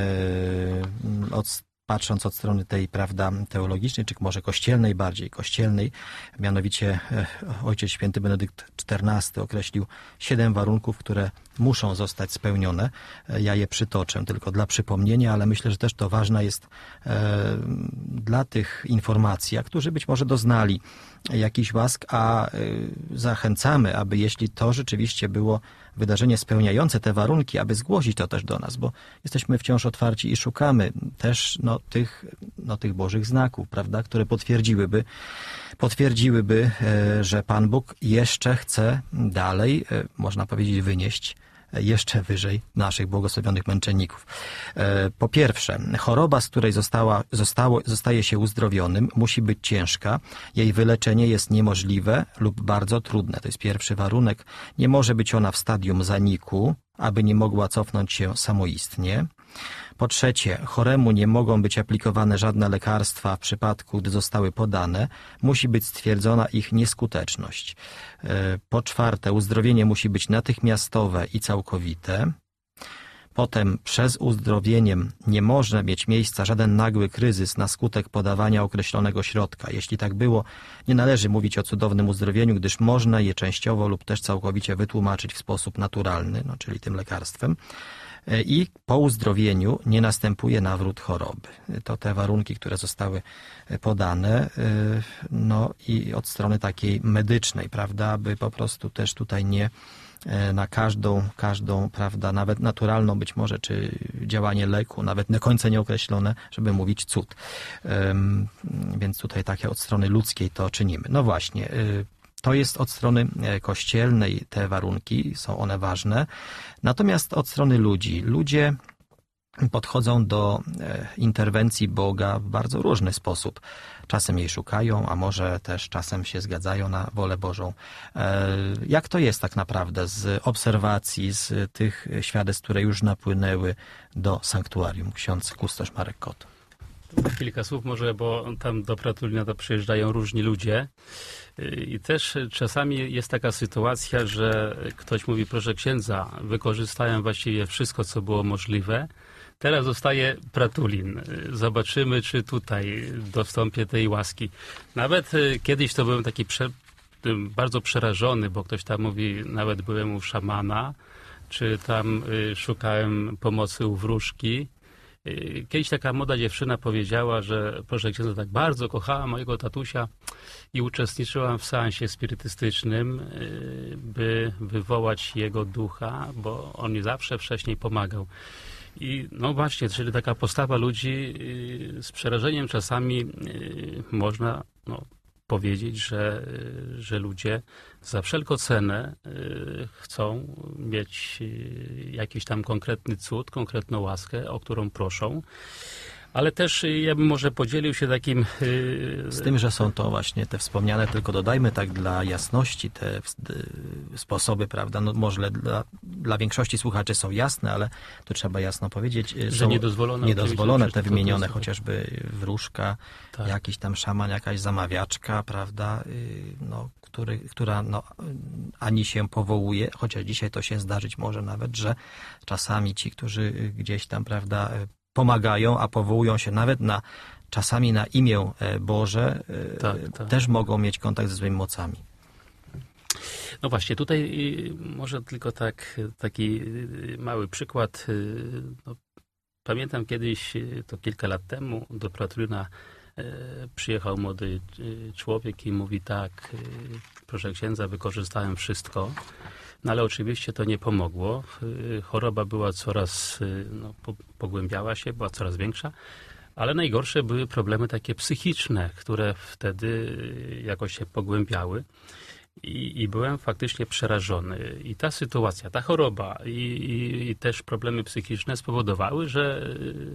od, patrząc od strony tej, prawda, teologicznej, czy może kościelnej, bardziej kościelnej. Mianowicie Ojciec Święty Benedykt czternasty określił siedem warunków, które muszą zostać spełnione. Ja je przytoczę tylko dla przypomnienia, ale myślę, że też to ważne jest e, dla tych informacji, a którzy być może doznali jakiś łask, a e, zachęcamy, aby jeśli to rzeczywiście było wydarzenie spełniające te warunki, aby zgłosić to też do nas, bo jesteśmy wciąż otwarci i szukamy też no, tych, no, tych Bożych znaków, prawda, które potwierdziłyby, potwierdziłyby, e, że Pan Bóg jeszcze chce dalej, e, można powiedzieć, wynieść jeszcze wyżej naszych błogosławionych męczenników. Po pierwsze, choroba, z której została, zostało, zostaje się uzdrowionym, musi być ciężka. Jej wyleczenie jest niemożliwe lub bardzo trudne. To jest pierwszy warunek. Nie może być ona w stadium zaniku, aby nie mogła cofnąć się samoistnie. Po trzecie, choremu nie mogą być aplikowane żadne lekarstwa w przypadku, gdy zostały podane. Musi być stwierdzona ich nieskuteczność. Po czwarte, uzdrowienie musi być natychmiastowe i całkowite. Potem przez uzdrowieniem nie może mieć miejsca żaden nagły kryzys na skutek podawania określonego środka. Jeśli tak było, nie należy mówić o cudownym uzdrowieniu, gdyż można je częściowo lub też całkowicie wytłumaczyć w sposób naturalny, no, czyli tym lekarstwem. I po uzdrowieniu nie następuje nawrót choroby. To te warunki, które zostały podane, no i od strony takiej medycznej, prawda, aby po prostu też tutaj nie na każdą, każdą, prawda, nawet naturalną być może, czy działanie leku, nawet na końce nieokreślone, żeby mówić cud. Więc tutaj takie od strony ludzkiej to czynimy. No właśnie, to jest od strony kościelnej te warunki, są one ważne. Natomiast od strony ludzi, ludzie podchodzą do interwencji Boga w bardzo różny sposób. Czasem jej szukają, a może też czasem się zgadzają na wolę Bożą. Jak to jest tak naprawdę z obserwacji, z tych świadectw, które już napłynęły do sanktuarium? Ksiądz kustosz Marek Kot. Kilka słów może, bo tam do Pratulina to przyjeżdżają różni ludzie i też czasami jest taka sytuacja, że ktoś mówi, proszę księdza, wykorzystałem właściwie wszystko, co było możliwe. Teraz zostaje Pratulin. Zobaczymy, czy tutaj dostąpię tej łaski. Nawet kiedyś to byłem taki prze, bardzo przerażony, bo ktoś tam mówi, nawet byłem u szamana, czy tam szukałem pomocy u wróżki. Kiedyś taka młoda dziewczyna powiedziała, że proszę księdza, tak bardzo kochała mojego tatusia i uczestniczyłam w seansie spirytystycznym, by wywołać jego ducha, bo on mi zawsze wcześniej pomagał. I no właśnie, czyli taka postawa ludzi z przerażeniem czasami można no, powiedzieć, że, że ludzie za wszelką cenę chcą mieć jakiś tam konkretny cud, konkretną łaskę, o którą proszą. Ale też ja bym może podzielił się takim... Z tym, że są to właśnie te wspomniane, tylko dodajmy tak dla jasności, te sposoby, prawda, no może dla, dla większości słuchaczy są jasne, ale to trzeba jasno powiedzieć. Że są niedozwolone. Niedozwolone te wymienione, chociażby wróżka, tak. Jakiś tam szaman, jakaś zamawiaczka, prawda, no, który, która no, ani się powołuje, chociaż dzisiaj to się zdarzyć może nawet, że czasami ci, którzy gdzieś tam, prawda, pomagają, a powołują się nawet na czasami na imię Boże, tak, tak. też mogą mieć kontakt ze swoimi mocami. No właśnie, tutaj może tylko tak, taki mały przykład. No, pamiętam kiedyś, to kilka lat temu, do Pratulina przyjechał młody człowiek i mówi tak, proszę księdza, wykorzystałem wszystko. No ale oczywiście to nie pomogło. Choroba była coraz, no, pogłębiała się, była coraz większa, ale najgorsze były problemy takie psychiczne, które wtedy jakoś się pogłębiały i, i byłem faktycznie przerażony. I ta sytuacja, ta choroba i, i, i też problemy psychiczne spowodowały, że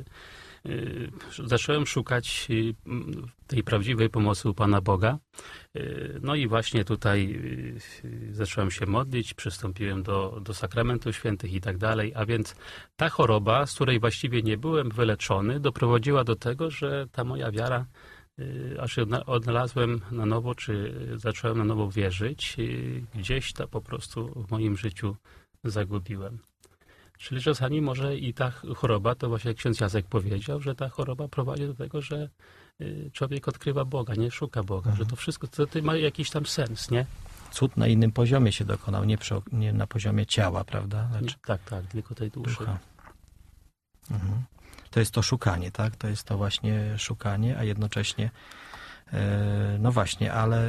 zacząłem szukać tej prawdziwej pomocy u Pana Boga. No i właśnie tutaj zacząłem się modlić, przystąpiłem do, do sakramentu świętych i tak dalej, a więc ta choroba, z której właściwie nie byłem wyleczony, doprowadziła do tego, że ta moja wiara, aż ją odnalazłem na nowo, czy zacząłem na nowo wierzyć, gdzieś to po prostu w moim życiu zagubiłem. Czyli czasami może i ta choroba, to właśnie jak ksiądz Jacek powiedział, że ta choroba prowadzi do tego, że człowiek odkrywa Boga, nie szuka Boga, mhm. że to wszystko to, to ma jakiś tam sens, nie? Cud na innym poziomie się dokonał, nie, przy, nie na poziomie ciała, prawda? Lecz nie, tak, tak, tylko tej duszy. Ducha. Mhm. To jest to szukanie, tak? To jest to właśnie szukanie, a jednocześnie e, no właśnie, ale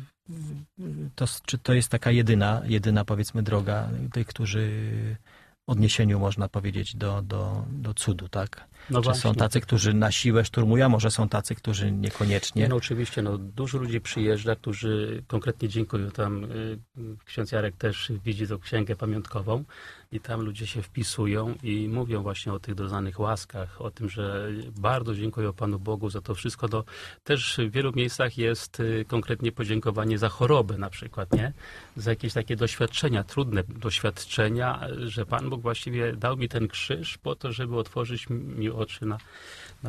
to, czy to jest taka jedyna, jedyna powiedzmy droga tych, którzy odniesieniu można powiedzieć do, do, do cudu, tak? No Czy właśnie. są tacy, którzy na siłę szturmują, a może są tacy, którzy niekoniecznie? No oczywiście, no, dużo ludzi przyjeżdża, którzy konkretnie dziękują. Tam y, ksiądz Jarek też widzi tą księgę pamiątkową i tam ludzie się wpisują i mówią właśnie o tych doznanych łaskach, o tym, że bardzo dziękują Panu Bogu za to wszystko. No, też w wielu miejscach jest y, konkretnie podziękowanie za chorobę na przykład, nie? Za jakieś takie doświadczenia, trudne doświadczenia, że Pan Bóg właściwie dał mi ten krzyż po to, żeby otworzyć mi oczy na, na,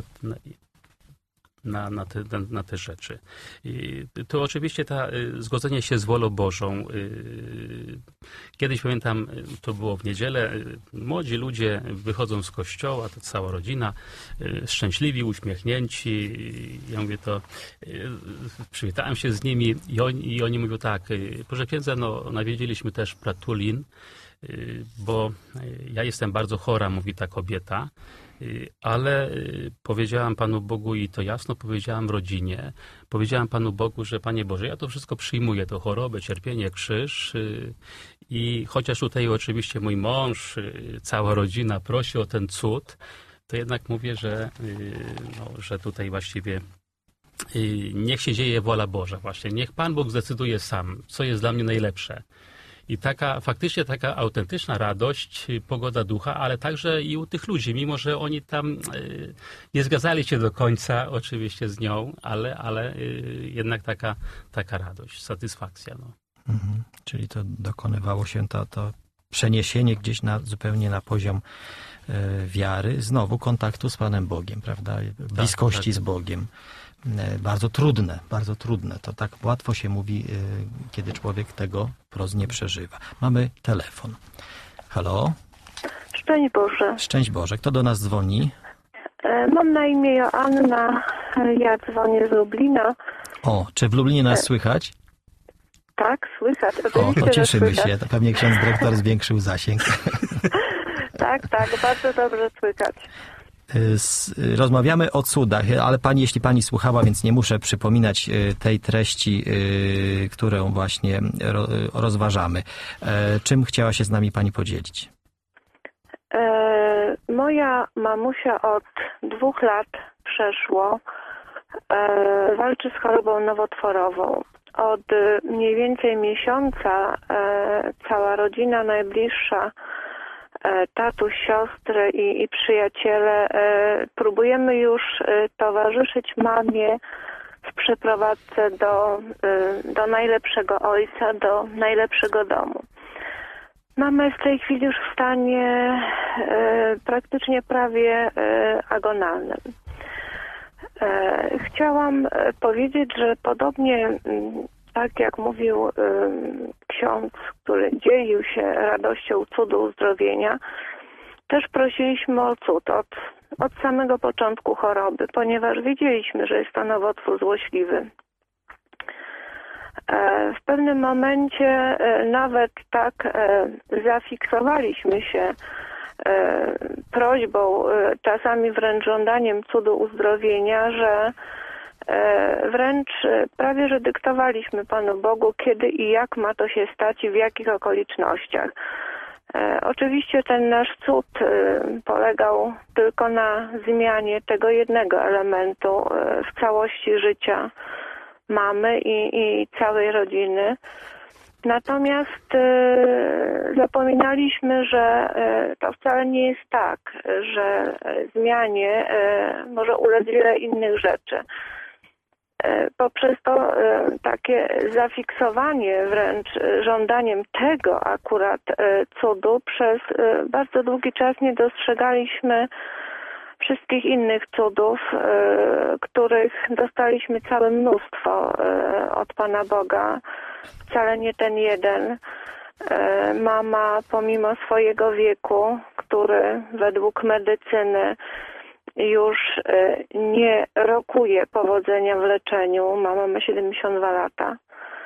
na, na, te, na, na te rzeczy. I to oczywiście ta y, zgodzenie się z wolą Bożą. Y, kiedyś pamiętam, to było w niedzielę, y, młodzi ludzie wychodzą z kościoła, to cała rodzina, y, szczęśliwi, uśmiechnięci. Y, ja mówię to, y, przywitałem się z nimi i oni, i oni mówią tak, y, proszę księdza, no nawiedzieliśmy też Pratulin, bo ja jestem bardzo chora, mówi ta kobieta, ale powiedziałam Panu Bogu i to jasno powiedziałam rodzinie, powiedziałam Panu Bogu, że Panie Boże, ja to wszystko przyjmuję, to chorobę, cierpienie, krzyż i chociaż tutaj oczywiście mój mąż, cała rodzina prosi o ten cud, to jednak mówię, że, no, że tutaj właściwie niech się dzieje wola Boża właśnie, niech Pan Bóg zdecyduje sam, co jest dla mnie najlepsze. I taka, faktycznie taka autentyczna radość, pogoda ducha, ale także i u tych ludzi, mimo że oni tam y, nie zgadzali się do końca oczywiście z nią, ale, ale y, jednak taka, taka radość, satysfakcja. No. Mhm. Czyli to dokonywało się to, to przeniesienie gdzieś na, zupełnie na poziom y, wiary, znowu kontaktu z Panem Bogiem, prawda? Bliskości tak, tak. z Bogiem. Bardzo trudne, bardzo trudne. To tak łatwo się mówi, kiedy człowiek tego wprost nie przeżywa. Mamy telefon. Halo? Szczęść Boże. Szczęść Boże. Kto do nas dzwoni? Mam na imię Joanna. Ja dzwonię z Lublina. O, czy w Lublinie nas słychać? Tak, słychać. O, to cieszymy się. To pewnie ksiądz dyrektor zwiększył zasięg. Tak, tak, bardzo dobrze słychać. Rozmawiamy o cudach, ale pani, jeśli pani słuchała, więc nie muszę przypominać tej treści, którą właśnie rozważamy. Czym chciała się z nami pani podzielić? E, moja mamusia od dwóch lat przeszło e, walczy z chorobą nowotworową. Od mniej więcej miesiąca e, cała rodzina najbliższa, tatuś, siostry i, i przyjaciele, e, próbujemy już e, towarzyszyć mamie w przeprowadzce do, e, do najlepszego ojca, do najlepszego domu. Mama jest w tej chwili już w stanie e, praktycznie prawie e, agonalnym. E, chciałam powiedzieć, że podobnie tak jak mówił y, ksiądz, który dzielił się radością cudu uzdrowienia, też prosiliśmy o cud od, od samego początku choroby, ponieważ wiedzieliśmy, że jest to nowotwór złośliwy. E, w pewnym momencie e, nawet tak e, zafiksowaliśmy się e, prośbą, e, czasami wręcz żądaniem cudu uzdrowienia, że wręcz prawie, że dyktowaliśmy Panu Bogu, kiedy i jak ma to się stać i w jakich okolicznościach. E, oczywiście ten nasz cud e, polegał tylko na zmianie tego jednego elementu e, w całości życia mamy i, i całej rodziny. Natomiast e, zapominaliśmy, że e, to wcale nie jest tak, że zmianie e, może ulec wiele innych rzeczy. Poprzez to takie zafiksowanie wręcz żądaniem tego akurat cudu przez bardzo długi czas nie dostrzegaliśmy wszystkich innych cudów, których dostaliśmy całe mnóstwo od Pana Boga. Wcale nie ten jeden. Mama pomimo swojego wieku, który według medycyny już nie rokuje powodzenia w leczeniu. Mama ma siedemdziesiąt dwa lata.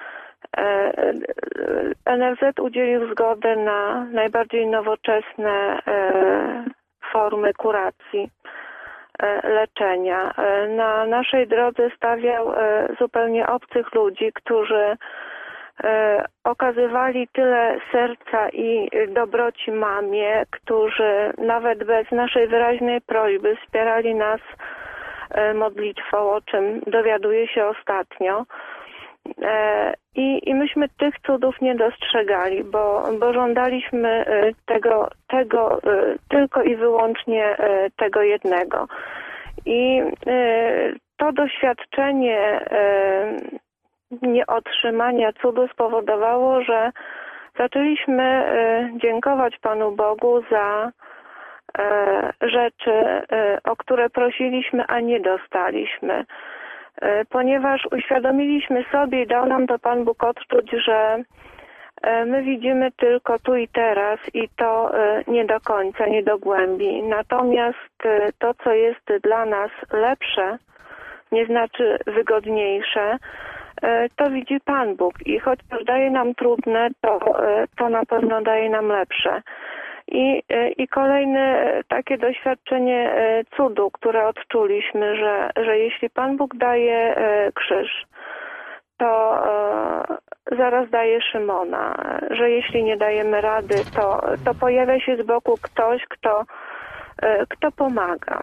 N F Z udzielił zgody na najbardziej nowoczesne formy kuracji, leczenia. Na naszej drodze stawiał zupełnie obcych ludzi, którzy okazywali tyle serca i dobroci mamie, którzy nawet bez naszej wyraźnej prośby wspierali nas modlitwą, o czym dowiaduję się ostatnio. I, i myśmy tych cudów nie dostrzegali, bo, bo żądaliśmy tego, tego tylko i wyłącznie tego jednego. I to doświadczenie nieotrzymania cudu spowodowało, że zaczęliśmy dziękować Panu Bogu za rzeczy, o które prosiliśmy, a nie dostaliśmy. Ponieważ uświadomiliśmy sobie i dał nam to Pan Bóg odczuć, że my widzimy tylko tu i teraz i to nie do końca, nie do głębi. Natomiast to, co jest dla nas lepsze, nie znaczy wygodniejsze, to widzi Pan Bóg i chociaż daje nam trudne, to, to na pewno daje nam lepsze. I, I kolejne takie doświadczenie cudu, które odczuliśmy, że, że jeśli Pan Bóg daje krzyż, to zaraz daje Szymona, że jeśli nie dajemy rady, to, to pojawia się z boku ktoś, kto, kto pomaga.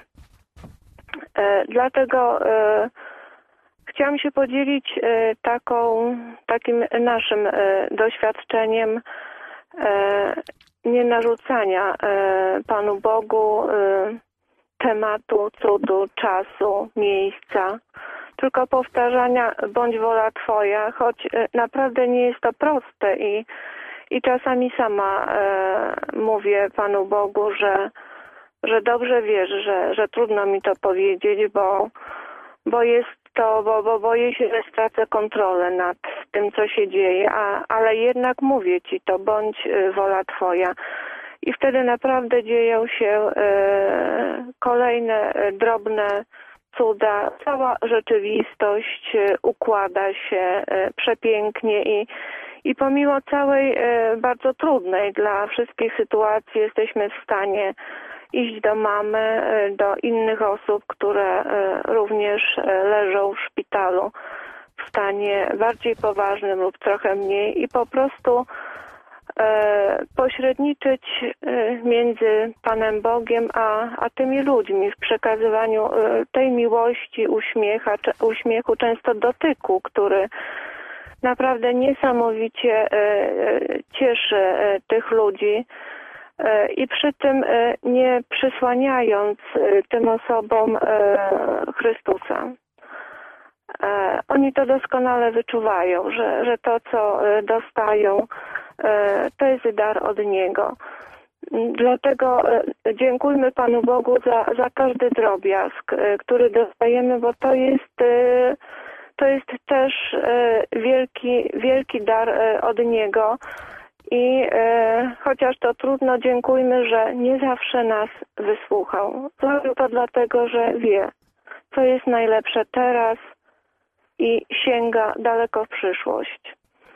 Dlatego chciałam się podzielić taką, takim naszym doświadczeniem nie narzucania Panu Bogu tematu, cudu, czasu, miejsca, tylko powtarzania bądź wola Twoja, choć naprawdę nie jest to proste i, i czasami sama mówię Panu Bogu, że, że dobrze wiesz, że, że trudno mi to powiedzieć, bo, bo jest to, bo, bo boję się, że stracę kontrolę nad tym, co się dzieje, a, ale jednak mówię Ci to, bądź wola Twoja. I wtedy naprawdę dzieją się e, kolejne e, drobne cuda. Cała rzeczywistość e, układa się e, przepięknie i, i pomimo całej e, bardzo trudnej dla wszystkich sytuacji jesteśmy w stanie iść do mamy, do innych osób, które również leżą w szpitalu w stanie bardziej poważnym lub trochę mniej i po prostu pośredniczyć między Panem Bogiem a, a tymi ludźmi w przekazywaniu tej miłości, uśmiecha, uśmiechu, często dotyku, który naprawdę niesamowicie cieszy tych ludzi. I przy tym nie przysłaniając tym osobom Chrystusa. Oni to doskonale wyczuwają, że, że to, co dostają, to jest dar od Niego. Dlatego dziękujmy Panu Bogu za, za każdy drobiazg, który dostajemy, bo to jest, to jest też wielki, wielki dar od Niego. I e, chociaż to trudno, dziękujmy, że nie zawsze nas wysłuchał. Zrobił to dlatego, że wie, co jest najlepsze teraz i sięga daleko w przyszłość.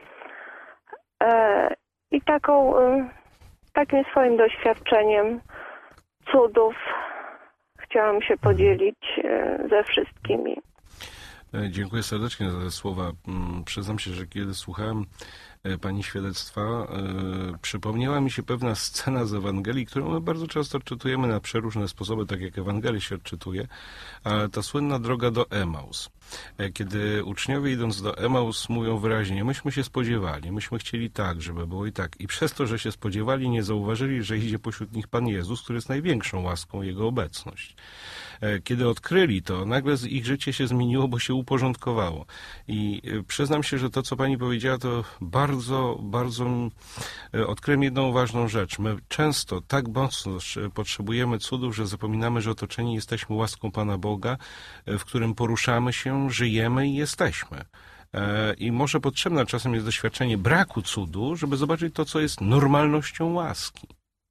E, I taką, e, takim swoim doświadczeniem cudów chciałam się podzielić e, ze wszystkimi. Dziękuję serdecznie za te słowa. Przyznam się, że kiedy słuchałem Pani świadectwa, przypomniała mi się pewna scena z Ewangelii, którą my bardzo często odczytujemy na przeróżne sposoby, tak jak Ewangelii się odczytuje, ale ta słynna droga do Emaus. Kiedy uczniowie idąc do Emaus mówią wyraźnie, myśmy się spodziewali, myśmy chcieli tak, żeby było i tak. I przez to, że się spodziewali, nie zauważyli, że idzie pośród nich Pan Jezus, który jest największą łaską Jego obecność. Kiedy odkryli to, nagle ich życie się zmieniło, bo się uporządkowało. I przyznam się, że to, co Pani powiedziała, to bardzo, bardzo odkryłem jedną ważną rzecz. My często tak mocno potrzebujemy cudów, że zapominamy, że otoczeni jesteśmy łaską Pana Boga, w którym poruszamy się, żyjemy i jesteśmy. I może potrzebne czasem jest doświadczenie braku cudu, żeby zobaczyć to, co jest normalnością łaski.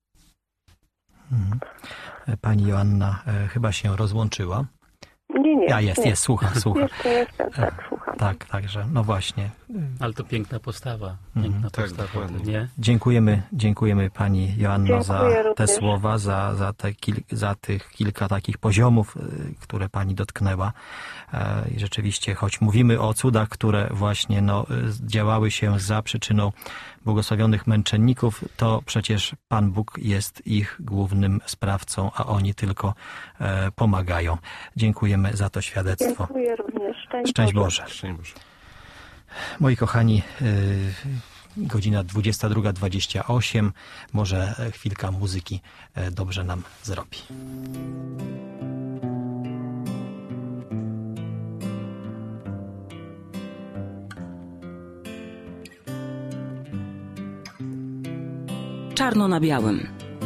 Mhm. Pani Joanna e, chyba się rozłączyła. Nie, nie. Ja jest, nie. jest, słucham, słucham. Jeszcze jestem, tak, słucham. Tak, także, no właśnie. Ale to piękna postawa. Piękna Mhm. postawa, Tak, dokładnie. nie? Dziękujemy, dziękujemy Pani Joanno Dziękuję za te również. słowa, za, za, te kil, za tych kilka takich poziomów, które Pani dotknęła. I rzeczywiście, choć mówimy o cudach, które właśnie no, działały się za przyczyną błogosławionych męczenników, to przecież Pan Bóg jest ich głównym sprawcą, a oni tylko e, pomagają. Dziękujemy za to świadectwo. Dziękuję również. Szczęść, Szczęść Boże. Boże. Szczęść Boże. Moi kochani, y, godzina dwudziesta druga dwadzieścia osiem. Może chwilka muzyki dobrze nam zrobi. Czarno na białym.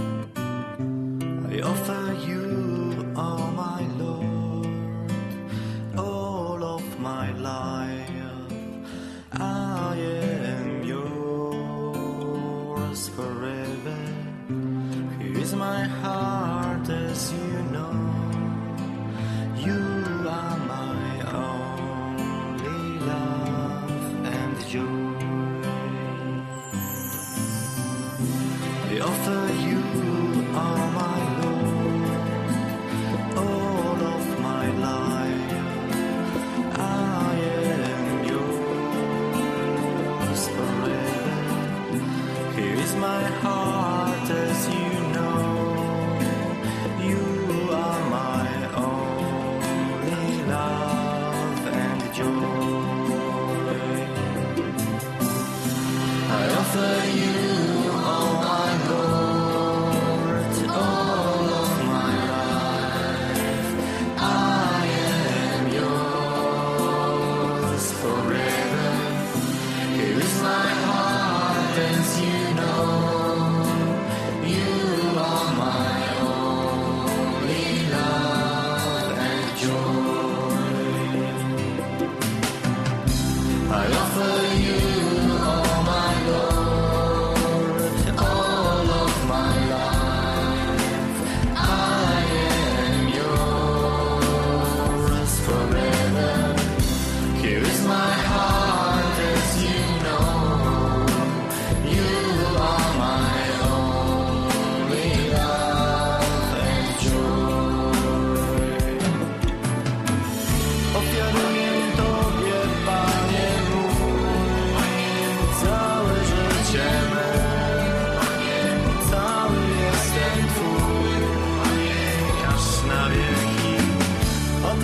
I offer you, oh my Lord, all of my life. I am yours forever. Here is my heart, as you know. You are my only love.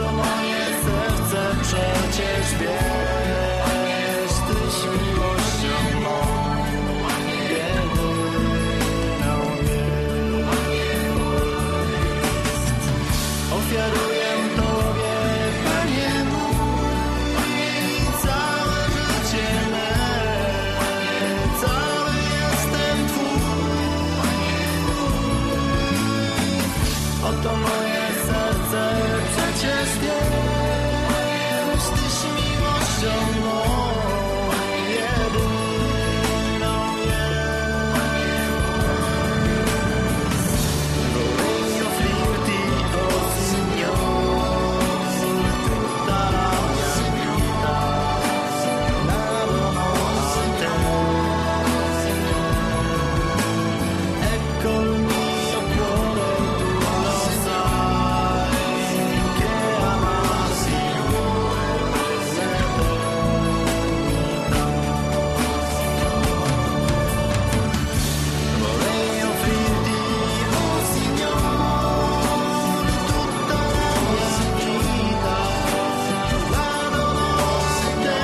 to moje serce przecież wiesz, tyś miłością mą jedyną jest. Ofiaruję Tobie, Panie mój, całe życie me, cały jestem Twój. Oto moje serce przecież wiesz, tyś miłością mą jedyną jest. Vorrei offrirti, oh Signore, tutta la mia vita, la dono a te. Ecco il mio cuore, tu lo sai, che amarsi vuole l'eternità. Vorrei offrirti, oh Signore, tutta la mia vita, la dono a te.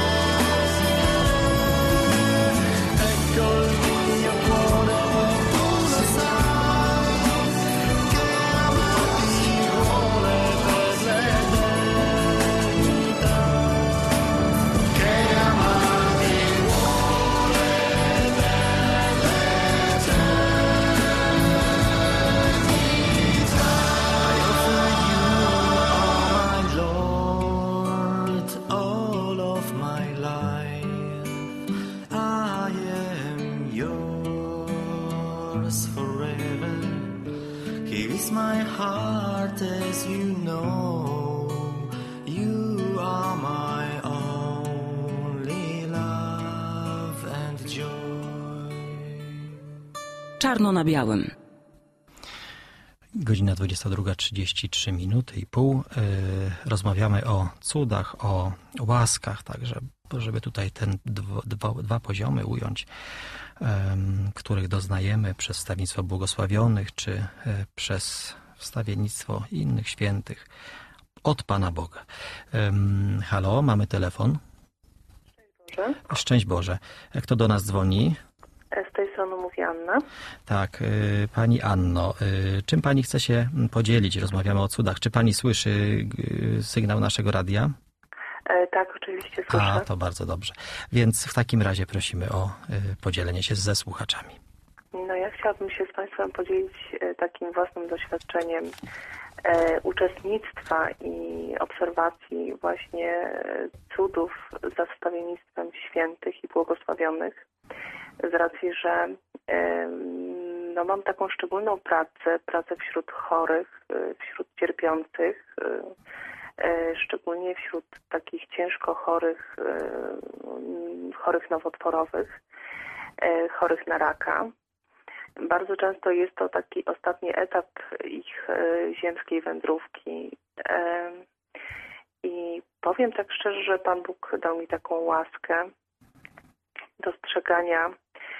Ecco il mio cuore, tu lo sai, che amarti vuole per l'eternità, che amarti vuole per l'eternità. I offer you, oh my Lord, all of my life. I am yours forever. Here is my heart, as you know. You are my only love and joy. Czarno na białym. Godzina dwudziesta druga trzydzieści trzy minuty i pół. Yy, rozmawiamy o cudach, o łaskach, także żeby tutaj ten dwo, dwa, dwa poziomy ująć, em, których doznajemy przez wstawiennictwo błogosławionych, czy e, przez wstawiennictwo innych świętych od Pana Boga. Em, halo, mamy telefon. Boże. Szczęść Boże. Kto do nas dzwoni? Z tej strony mówi Anna. Tak, y, pani Anno, y, czym pani chce się podzielić? Rozmawiamy o cudach. Czy pani słyszy y, sygnał naszego radia? E, tak, oczywiście słyszę. A, to bardzo dobrze. Więc w takim razie prosimy o y, podzielenie się ze słuchaczami. No ja chciałabym się z Państwem podzielić e, takim własnym doświadczeniem e, uczestnictwa i obserwacji właśnie e, cudów za wstawiennictwem świętych i błogosławionych. Z racji, że e, no, mam taką szczególną pracę, pracę wśród chorych, e, wśród cierpiących, e, e, szczególnie wśród takich ciężko chorych, e, chorych nowotworowych, e, chorych na raka. Bardzo często jest to taki ostatni etap ich e, ziemskiej wędrówki. E, I powiem tak szczerze, że Pan Bóg dał mi taką łaskę dostrzegania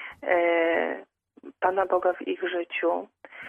e, Pana Boga w ich życiu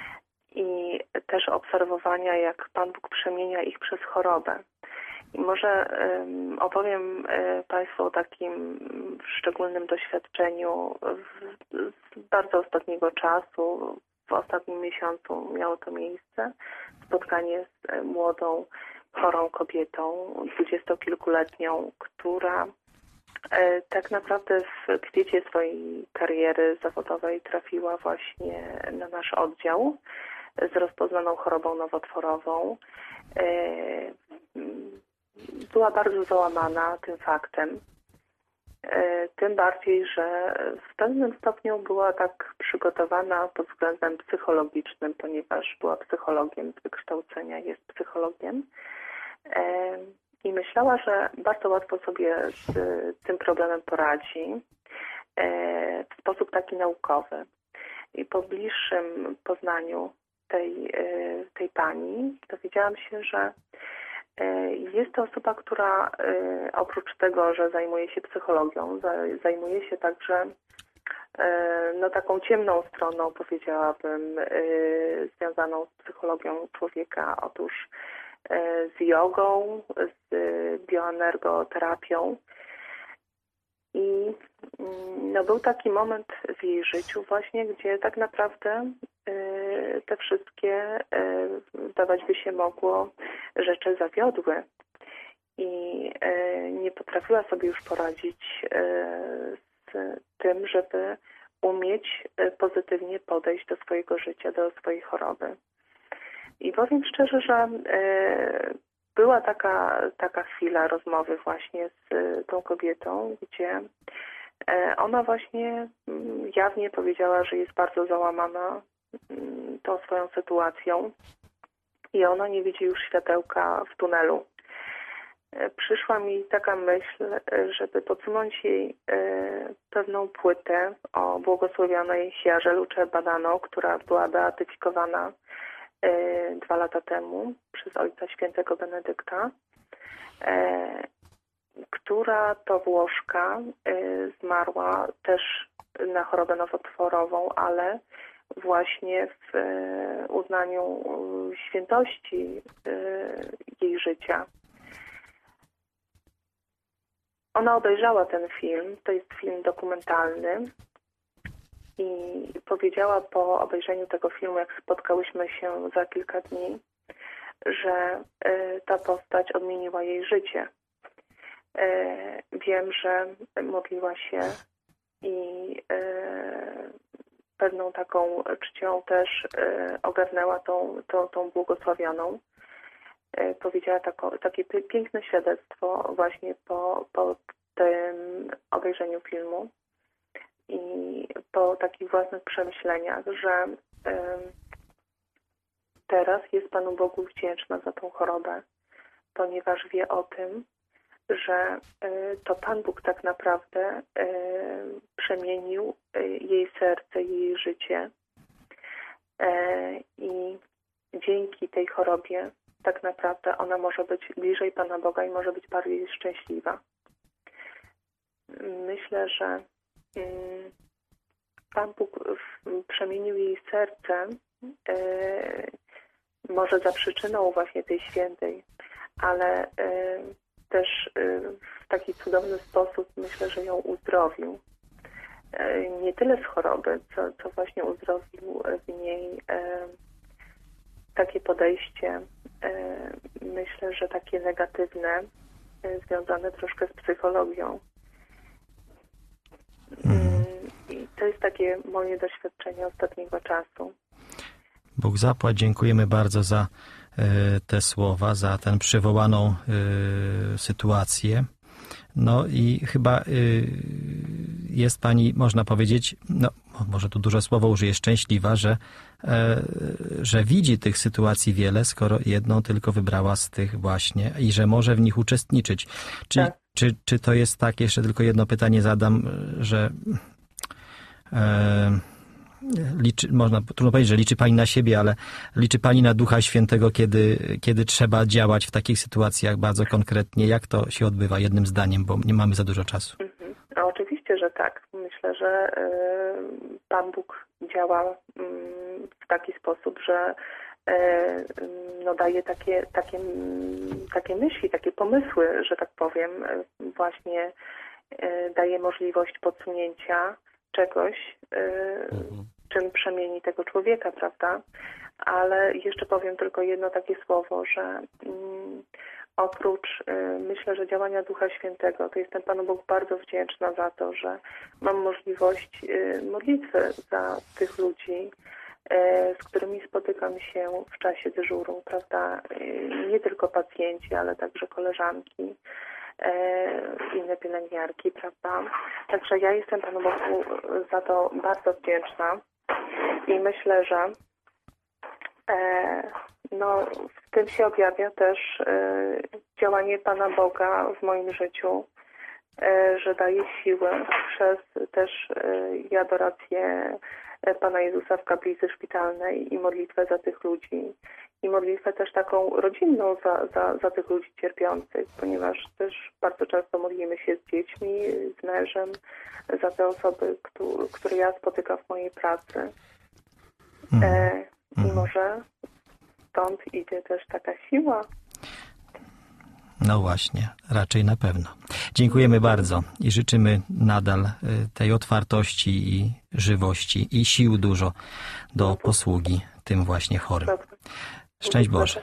i też obserwowania, jak Pan Bóg przemienia ich przez chorobę. I może um, opowiem e, Państwu o takim szczególnym doświadczeniu z, z bardzo ostatniego czasu. W ostatnim miesiącu miało to miejsce. Spotkanie z e, młodą, chorą kobietą, dwudziestokilkuletnią, która e, tak naprawdę w kwiecie swojej kariery zawodowej trafiła właśnie na nasz oddział z rozpoznaną chorobą nowotworową. E, Była bardzo załamana tym faktem, tym bardziej, że w pewnym stopniu była tak przygotowana pod względem psychologicznym, ponieważ była psychologiem z wykształcenia, jest psychologiem i myślała, że bardzo łatwo sobie z tym problemem poradzi w sposób taki naukowy. I po bliższym poznaniu tej, tej pani dowiedziałam się, że jest to osoba, która oprócz tego, że zajmuje się psychologią, zajmuje się także no, taką ciemną stroną, powiedziałabym, związaną z psychologią człowieka. Otóż z jogą, z bioenergoterapią. I no, był taki moment w jej życiu właśnie, gdzie tak naprawdę te wszystkie, zdawać by się mogło, rzeczy zawiodły. I nie potrafiła sobie już poradzić z tym, żeby umieć pozytywnie podejść do swojego życia, do swojej choroby. I powiem szczerze, że była taka, taka chwila rozmowy właśnie z tą kobietą, gdzie ona właśnie jawnie powiedziała, że jest bardzo załamana tą swoją sytuacją i ona nie widzi już światełka w tunelu. Przyszła mi taka myśl, żeby podsunąć jej pewną płytę o błogosławionej Chiarze Luce Badano, która była beatyfikowana dwa lata temu przez Ojca Świętego Benedykta, która to Włoszka zmarła też na chorobę nowotworową, ale właśnie w uznaniu świętości jej życia. Ona obejrzała ten film, to jest film dokumentalny i powiedziała po obejrzeniu tego filmu, jak spotkałyśmy się za kilka dni, że ta postać odmieniła jej życie. Wiem, że modliła się i pewną taką czcią też ogarnęła tą, tą, tą błogosławioną. Powiedziała tako, takie piękne świadectwo właśnie po, po tym obejrzeniu filmu i po takich własnych przemyśleniach, że y, teraz jest Panu Bogu wdzięczna za tą chorobę, ponieważ wie o tym, że y, to Pan Bóg tak naprawdę y, przemienił y, jej serce, jej życie y, i dzięki tej chorobie tak naprawdę ona może być bliżej Pana Boga i może być bardziej szczęśliwa. Myślę, że Pan Bóg przemienił jej serce może za przyczyną właśnie tej świętej, ale też w taki cudowny sposób myślę, że ją uzdrowił. Nie tyle z choroby, co, co właśnie uzdrowił w niej takie podejście, myślę, że takie negatywne, związane troszkę z psychologią. Mhm. I to jest takie moje doświadczenie ostatniego czasu. Bóg zapłać, dziękujemy bardzo za te słowa, za tę przywołaną sytuację. No i chyba jest Pani, można powiedzieć, no może tu duże słowo użyję, szczęśliwa, że, że widzi tych sytuacji wiele, skoro jedną tylko wybrała z tych właśnie i że może w nich uczestniczyć. Czy, tak. czy, czy to jest tak, jeszcze tylko jedno pytanie zadam, że e, liczy, można trudno powiedzieć, że liczy Pani na siebie, ale liczy Pani na Ducha Świętego, kiedy, kiedy trzeba działać w takich sytuacjach bardzo konkretnie. Jak to się odbywa jednym zdaniem, bo nie mamy za dużo czasu? Mhm. No, oczywiście, że tak. Myślę, że y, Pan Bóg działa y, w taki sposób, że y, no, daje takie, takie, y, takie myśli, takie pomysły, że tak powiem, y, właśnie y, daje możliwość podsunięcia czegoś, y, mhm. czym przemieni tego człowieka, prawda? Ale jeszcze powiem tylko jedno takie słowo, że y, oprócz, y, myślę, że działania Ducha Świętego, to jestem Panu Bogu bardzo wdzięczna za to, że mam możliwość y, modlitwy za tych ludzi, y, z którymi spotykam się w czasie dyżuru, prawda? Y, nie tylko pacjenci, ale także koleżanki, y, inne pielęgniarki, prawda? Także ja jestem Panu Bogu za to bardzo wdzięczna i myślę, że y, no, w tym się objawia też y, działanie Pana Boga w moim życiu, y, że daje siłę przez też y, i adorację Pana Jezusa w kaplicy szpitalnej i modlitwę za tych ludzi. I modlitwę też taką rodzinną za, za, za tych ludzi cierpiących, ponieważ też bardzo często modlimy się z dziećmi, z mężem, za te osoby, które, które ja spotykam w mojej pracy. Mm. E, I może stąd idzie też taka siła No właśnie, raczej na pewno. Dziękujemy bardzo i życzymy nadal y, tej otwartości i żywości i sił dużo do posługi tym właśnie chorym. Szczęść Boże.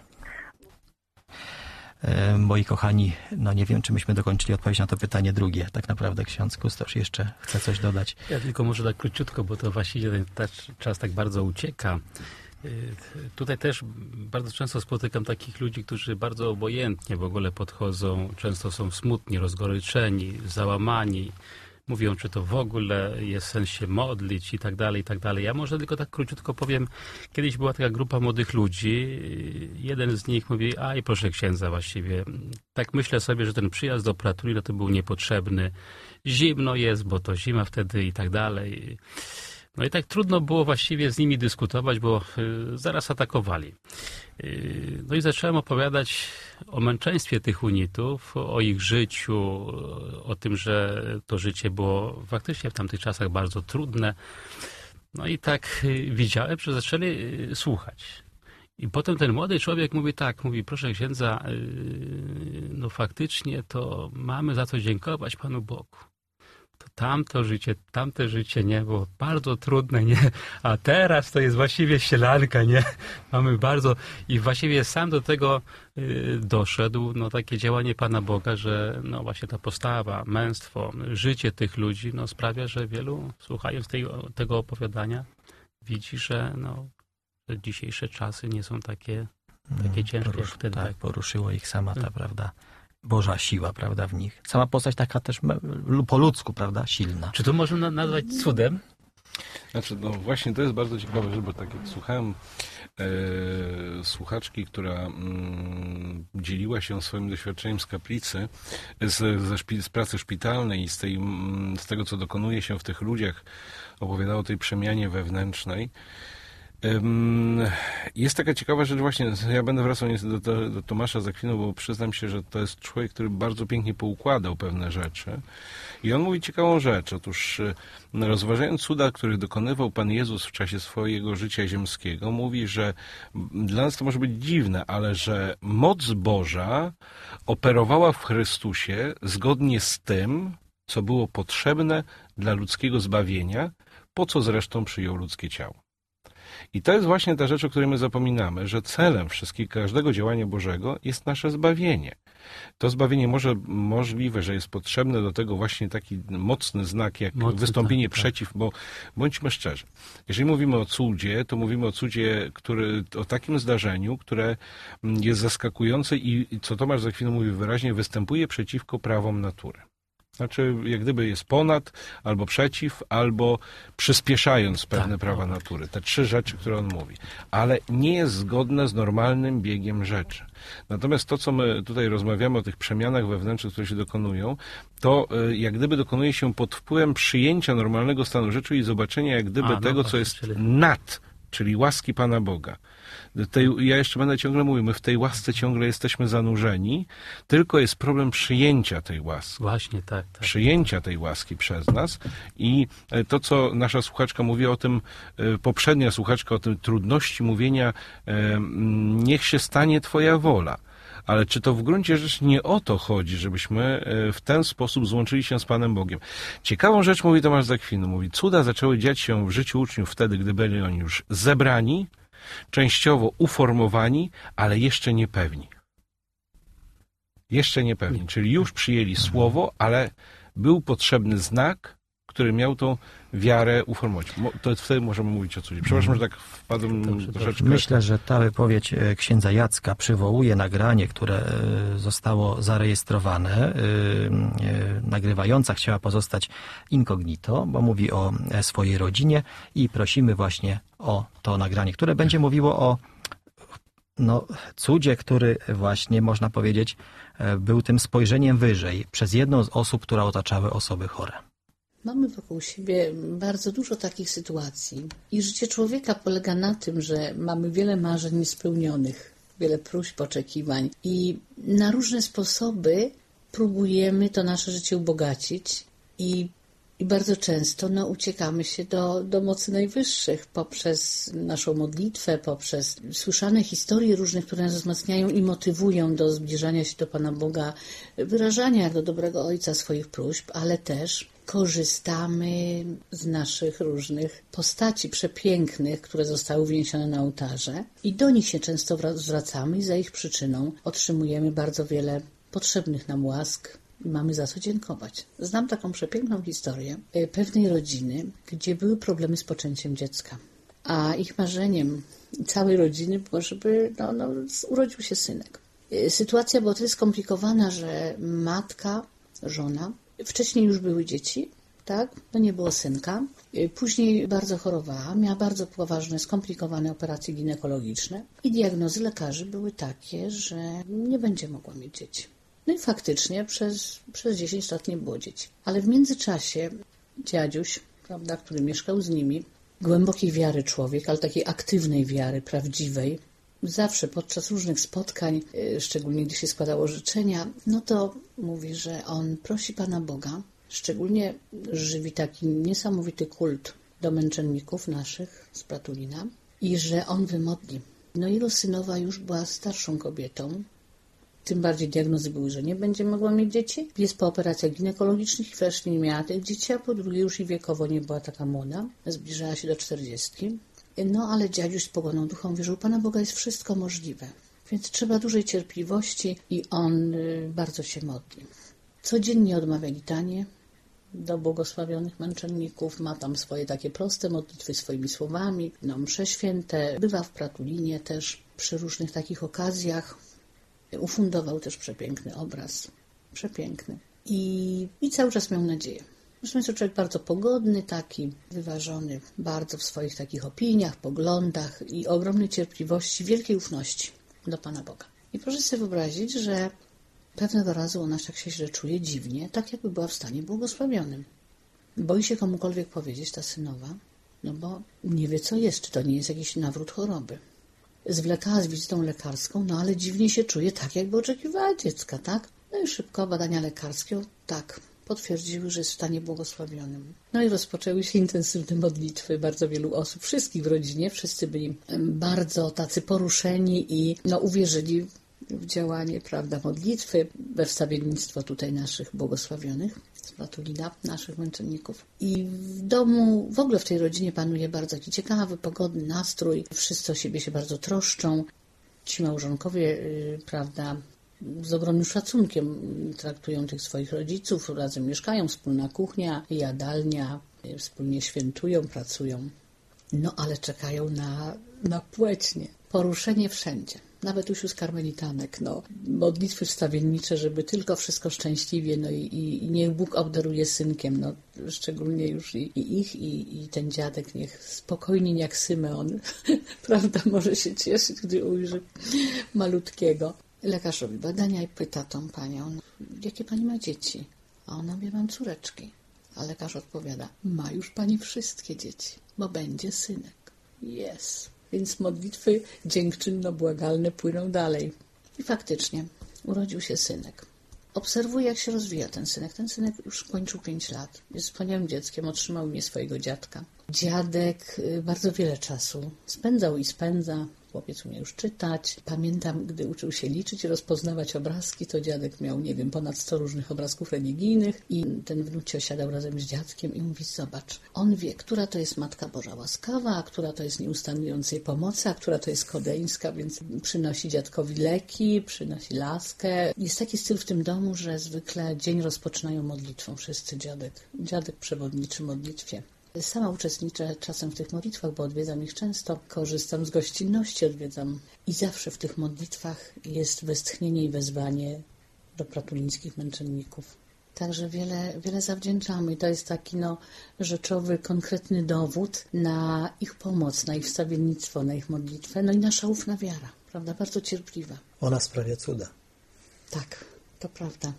E, moi kochani, no nie wiem, czy myśmy dokończyli odpowiedź na to pytanie drugie. Tak naprawdę ksiądz Kustosz jeszcze chce coś dodać. Ja tylko może tak króciutko, bo to właściwie ten czas tak bardzo ucieka. Tutaj też bardzo często spotykam takich ludzi, którzy bardzo obojętnie w ogóle podchodzą, często są smutni, rozgoryczeni, załamani. Mówią, czy to w ogóle jest sens się modlić i tak dalej, i tak dalej. Ja może tylko tak króciutko powiem, kiedyś była taka grupa młodych ludzi, jeden z nich mówi, aj proszę księdza właściwie, tak myślę sobie, że ten przyjazd do Pratulina to był niepotrzebny. Zimno jest, bo to zima wtedy i tak dalej. No i tak trudno było właściwie z nimi dyskutować, bo y, zaraz atakowali. Y, no i zacząłem opowiadać o męczeństwie tych unitów, o ich życiu, o tym, że to życie było faktycznie w tamtych czasach bardzo trudne. No i tak y, widziałem, że zaczęli y, słuchać. I potem ten młody człowiek mówi tak, mówi, proszę księdza, y, no faktycznie to mamy za co dziękować Panu Bogu. To tamto życie, tamte życie, nie, było bardzo trudne, nie, a teraz to jest właściwie sielanka, nie, mamy bardzo, i właściwie sam do tego y, doszedł, no takie działanie Pana Boga, że no właśnie ta postawa, męstwo, życie tych ludzi, no sprawia, że wielu, słuchając tej, tego opowiadania, widzi, że no, że dzisiejsze czasy nie są takie, takie ciężkie Porusz, jak wtedy. tak, Tak, poruszyło ich sama ta, prawda, Boża siła, prawda, w nich. Sama postać taka też po ludzku, prawda, silna. Czy to można nazwać cudem? Znaczy, no właśnie to jest bardzo ciekawe rzecz, bo tak jak słuchałem e, słuchaczki, która mm, dzieliła się swoim doświadczeniem z kaplicy, z, ze szpi, z pracy szpitalnej i z, tej, z tego, co dokonuje się w tych ludziach, opowiadała o tej przemianie wewnętrznej. Jest taka ciekawa rzecz właśnie, ja będę wracał do, do, do Tomasza za chwilę, bo przyznam się, że to jest człowiek, który bardzo pięknie poukładał pewne rzeczy i on mówi ciekawą rzecz. Otóż rozważając cuda, których dokonywał Pan Jezus w czasie swojego życia ziemskiego, mówi, że dla nas to może być dziwne, ale że moc Boża operowała w Chrystusie zgodnie z tym, co było potrzebne dla ludzkiego zbawienia, po co zresztą przyjął ludzkie ciało. I to jest właśnie ta rzecz, o której my zapominamy, że celem wszystkiego, każdego działania Bożego jest nasze zbawienie. To zbawienie może możliwe, że jest potrzebne do tego właśnie taki mocny znak, jak mocny, wystąpienie tak, przeciw, tak. Bo bądźmy szczerzy, jeżeli mówimy o cudzie, to mówimy o cudzie, który, o takim zdarzeniu, które jest zaskakujące i, co Tomasz za chwilę mówi wyraźnie, występuje przeciwko prawom natury. Znaczy, jak gdyby jest ponad, albo przeciw, albo przyspieszając pewne tak, prawa natury. Te trzy rzeczy, które on mówi. Ale nie jest zgodne z normalnym biegiem rzeczy. Natomiast to, co my tutaj rozmawiamy o tych przemianach wewnętrznych, które się dokonują, to jak gdyby dokonuje się pod wpływem przyjęcia normalnego stanu rzeczy i zobaczenia jak gdyby A, tego, no, co jest czyli... nad, czyli łaski Pana Boga. Tej, ja jeszcze będę ciągle mówił, my w tej łasce ciągle jesteśmy zanurzeni, tylko jest problem przyjęcia tej łaski. Właśnie, tak. tak. Przyjęcia tej łaski przez nas i to, co nasza słuchaczka mówi o tym, poprzednia słuchaczka o tym trudności mówienia, niech się stanie Twoja wola. Ale czy to w gruncie rzeczy nie o to chodzi, żebyśmy w ten sposób złączyli się z Panem Bogiem? Ciekawą rzecz mówi Tomasz z Akwinu. Mówi, cuda zaczęły dziać się w życiu uczniów wtedy, gdy byli oni już zebrani, częściowo uformowani, ale jeszcze niepewni. Jeszcze niepewni, czyli już przyjęli słowo, ale był potrzebny znak, który miał tą wiarę uformować. To wtedy możemy mówić o cudzie. Przepraszam, że tak wpadłem troszeczkę. Myślę, że ta wypowiedź księdza Jacka przywołuje nagranie, które zostało zarejestrowane. Nagrywająca chciała pozostać incognito, bo mówi o swojej rodzinie i prosimy właśnie o to nagranie, które będzie mówiło o no, cudzie, który właśnie, można powiedzieć, był tym spojrzeniem wyżej przez jedną z osób, która otaczały osoby chore. Mamy wokół siebie bardzo dużo takich sytuacji i życie człowieka polega na tym, że mamy wiele marzeń niespełnionych, wiele próśb, oczekiwań i na różne sposoby próbujemy to nasze życie ubogacić i I bardzo często no, uciekamy się do, do mocy najwyższych poprzez naszą modlitwę, poprzez słyszane historie różne, które nas wzmacniają i motywują do zbliżania się do Pana Boga, wyrażania jak do dobrego Ojca swoich próśb, ale też korzystamy z naszych różnych postaci przepięknych, które zostały wniesione na ołtarze i do nich się często zwracamy i za ich przyczyną otrzymujemy bardzo wiele potrzebnych nam łask i mamy za co dziękować. Znam taką przepiękną historię pewnej rodziny, gdzie były problemy z poczęciem dziecka, a ich marzeniem całej rodziny było, żeby no, no, urodził się synek. Sytuacja była tyle skomplikowana, że matka, żona, wcześniej już były dzieci, tak? No nie było synka. Później bardzo chorowała, miała bardzo poważne, skomplikowane operacje ginekologiczne i diagnozy lekarzy były takie, że nie będzie mogła mieć dzieci. No i faktycznie przez, przez dziesięć lat nie było dzieci. Ale w międzyczasie dziadziuś, prawda, który mieszkał z nimi, głębokiej wiary człowiek, ale takiej aktywnej wiary, prawdziwej, zawsze podczas różnych spotkań, szczególnie gdy się składało życzenia, no to mówi, że on prosi Pana Boga, szczególnie żywi taki niesamowity kult do męczenników naszych z Pratulina i że on wymodli. No jego synowa już była starszą kobietą, tym bardziej diagnozy były, że nie będzie mogła mieć dzieci. Jest po operacjach ginekologicznych i wreszcie nie miała tych dzieci, a po drugie już i wiekowo nie była taka młoda, zbliżała się do czterdziestki. No ale dziadziuś z pogodą duchową mówi, że u Pana Boga jest wszystko możliwe, więc trzeba dużej cierpliwości i on bardzo się modli. Codziennie odmawia litanię do błogosławionych męczenników, ma tam swoje takie proste modlitwy swoimi słowami, no msze święte, bywa w Pratulinie też przy różnych takich okazjach. Ufundował też przepiękny obraz, przepiękny i, i cały czas miał nadzieję. Zresztą jest to człowiek bardzo pogodny, taki wyważony bardzo w swoich takich opiniach, poglądach i ogromnej cierpliwości, wielkiej ufności do Pana Boga. I proszę sobie wyobrazić, że pewnego razu ona tak się źle czuje dziwnie, tak jakby była w stanie błogosławionym. Boi się komukolwiek powiedzieć, ta synowa, no bo nie wie co jest, czy to nie jest jakiś nawrót choroby. Zwlekała z wizytą lekarską, no ale dziwnie się czuje tak, jakby oczekiwała dziecka, tak? No i szybko badania lekarskie, tak, potwierdziły, że jest w stanie błogosławionym. No i rozpoczęły się intensywne modlitwy bardzo wielu osób, wszystkich w rodzinie, wszyscy byli bardzo tacy poruszeni i no uwierzyli w działanie, prawda, modlitwy, we wstawiennictwo tutaj naszych błogosławionych z Pratulina, naszych męczenników. I w domu, w ogóle w tej rodzinie panuje bardzo taki ciekawy, pogodny nastrój, wszyscy o siebie się bardzo troszczą. Ci małżonkowie, yy, prawda, z ogromnym szacunkiem traktują tych swoich rodziców, razem mieszkają, wspólna kuchnia, jadalnia, yy, wspólnie świętują, pracują. No ale czekają na, na płetnie. Poruszenie wszędzie. Nawet u sióstr karmelitanek, no, modlitwy wstawiennicze, żeby tylko wszystko szczęśliwie, no i, i niech Bóg obdaruje synkiem, no, szczególnie już i, i ich, i, i ten dziadek niech spokojnie jak Symeon, prawda, może się cieszyć, gdy ujrzy malutkiego. Lekarz robi badania i pyta tą panią, jakie pani ma dzieci? A ona mówi, mam córeczki. A lekarz odpowiada, ma już pani wszystkie dzieci, bo będzie synek. Jest. Więc modlitwy dziękczynno-błagalne płyną dalej. I faktycznie urodził się synek. Obserwuję, jak się rozwija ten synek. Ten synek już kończył pięć lat. Jest wspaniałym dzieckiem, otrzymał imię swojego dziadka. Dziadek bardzo wiele czasu spędzał i spędza. Chłopiec umie już czytać. Pamiętam, gdy uczył się liczyć i rozpoznawać obrazki, to dziadek miał, nie wiem, ponad sto różnych obrazków religijnych i ten wnucio siadał razem z dziadkiem i mówi, zobacz, on wie, która to jest Matka Boża łaskawa, a która to jest nieustannującej pomocy, a która to jest kodeńska, więc przynosi dziadkowi leki, przynosi laskę. Jest taki styl w tym domu, że zwykle dzień rozpoczynają modlitwą wszyscy. Dziadek, dziadek przewodniczy modlitwie. Sama uczestniczę czasem w tych modlitwach, bo odwiedzam ich często, korzystam z gościnności, odwiedzam i zawsze w tych modlitwach jest westchnienie i wezwanie do pratulińskich męczenników. Także wiele, wiele zawdzięczamy i to jest taki no, rzeczowy, konkretny dowód na ich pomoc, na ich wstawiennictwo, na ich modlitwę, no i nasza ufna wiara, prawda, bardzo cierpliwa. Ona sprawia cuda. Tak, to prawda.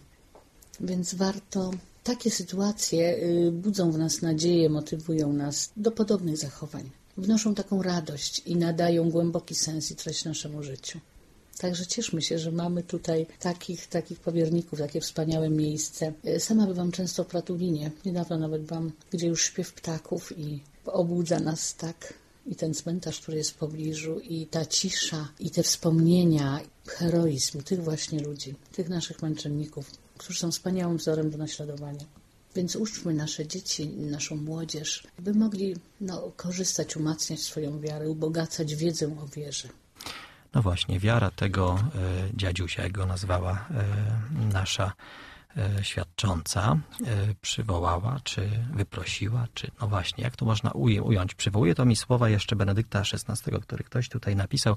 Więc warto... Takie sytuacje budzą w nas nadzieję, motywują nas do podobnych zachowań. Wnoszą taką radość i nadają głęboki sens i treść naszemu życiu. Także cieszmy się, że mamy tutaj takich, takich powierników, takie wspaniałe miejsce. Sama bywam często w Pratulinie. Niedawno nawet byłam, gdzie już śpiew ptaków i obudza nas tak. I ten cmentarz, który jest w pobliżu, i ta cisza, i te wspomnienia, heroizm tych właśnie ludzi, tych naszych męczenników, którzy są wspaniałym wzorem do naśladowania. Więc uczmy nasze dzieci, naszą młodzież, by mogli no, korzystać, umacniać swoją wiarę, ubogacać wiedzę o wierze. No właśnie, wiara tego e, dziadziusia, jak go nazwała e, nasza e, świadcząca, e, przywołała, czy wyprosiła, czy no właśnie, jak to można uj- ująć? Przywołuje to mi słowa jeszcze Benedykta szesnastego, który ktoś tutaj napisał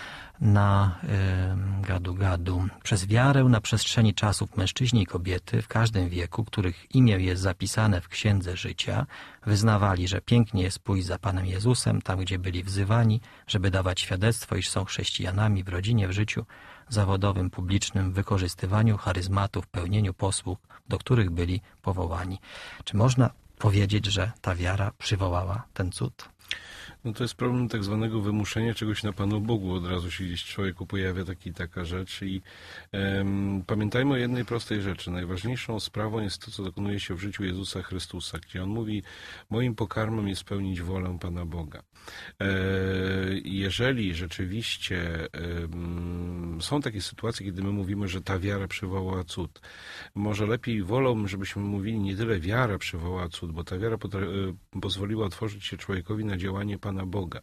na y, gadu gadu. Przez wiarę na przestrzeni czasów mężczyźni i kobiety w każdym wieku, których imię jest zapisane w Księdze Życia, wyznawali, że pięknie jest pójść za Panem Jezusem, tam gdzie byli wzywani, żeby dawać świadectwo, iż są chrześcijanami w rodzinie, w życiu zawodowym, publicznym, w wykorzystywaniu charyzmatów, pełnieniu posług, do których byli powołani. Czy można powiedzieć, że ta wiara przywołała ten cud? No to jest problem tak zwanego wymuszenia czegoś na Panu Bogu. Od razu się gdzieś w człowieku pojawia taki, taka rzecz i um, pamiętajmy o jednej prostej rzeczy. Najważniejszą sprawą jest to, co dokonuje się w życiu Jezusa Chrystusa, gdzie On mówi, moim pokarmem jest spełnić wolę Pana Boga. E, jeżeli rzeczywiście um, są takie sytuacje, kiedy my mówimy, że ta wiara przywołała cud, może lepiej wolą, żebyśmy mówili nie tyle wiara przywołała cud, bo ta wiara potra- pozwoliła otworzyć się człowiekowi na działanie Pana Pana Boga.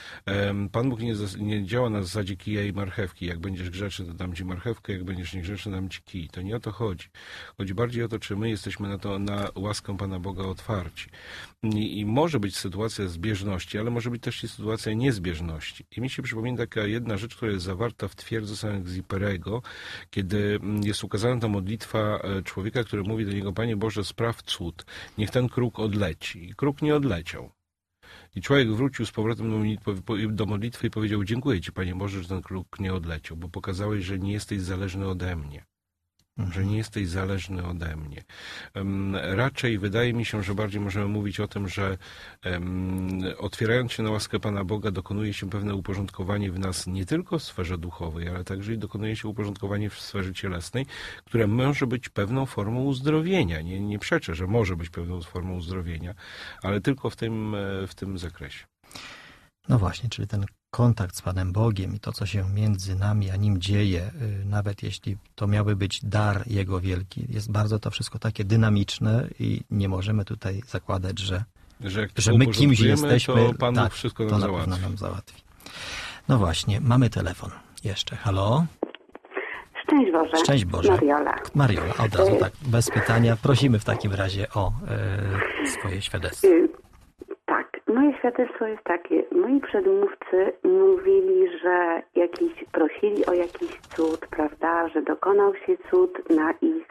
Pan Bóg nie, nie działa na zasadzie kija i marchewki. Jak będziesz grzeczny, to dam ci marchewkę, jak będziesz niegrzeczny, dam ci kij. To nie o to chodzi. Chodzi bardziej o to, czy my jesteśmy na to, na łaskę Pana Boga otwarci. I, i może być sytuacja zbieżności, ale może być też i sytuacja niezbieżności. I mi się przypomina taka jedna rzecz, która jest zawarta w twierdze Saint-Exupéry'ego, kiedy jest ukazana ta modlitwa człowieka, który mówi do niego, Panie Boże, spraw cud, niech ten kruk odleci. I kruk nie odleciał. I człowiek wrócił z powrotem do modlitwy, do modlitwy i powiedział, dziękuję Ci, Panie Boże, że ten kruk nie odleciał, bo pokazałeś, że nie jesteś zależny ode mnie. Że nie jesteś zależny ode mnie. Um, raczej wydaje mi się, że bardziej możemy mówić o tym, że um, otwierając się na łaskę Pana Boga, dokonuje się pewne uporządkowanie w nas nie tylko w sferze duchowej, ale także i dokonuje się uporządkowanie w sferze cielesnej, które może być pewną formą uzdrowienia. Nie, nie przeczę, że może być pewną formą uzdrowienia, ale tylko w tym, w tym zakresie. No właśnie, czyli ten kontakt z Panem Bogiem i to, co się między nami a Nim dzieje, nawet jeśli to miałby być dar Jego wielki, jest bardzo to wszystko takie dynamiczne i nie możemy tutaj zakładać, że, że, że my kimś jesteśmy, to Pan tak, Bóg wszystko nam to na załatwi. pewno nam załatwi. No właśnie, mamy telefon jeszcze. Halo? Szczęść Boże. Szczęść Boże. Mariola. Mariola, od razu tak, bez pytania. Prosimy w takim razie o e, swoje świadectwo. Tak, moje świadectwo jest takie. Moi przedmówcy mówili, że jakiś, prosili o jakiś cud, prawda, że dokonał się cud na ich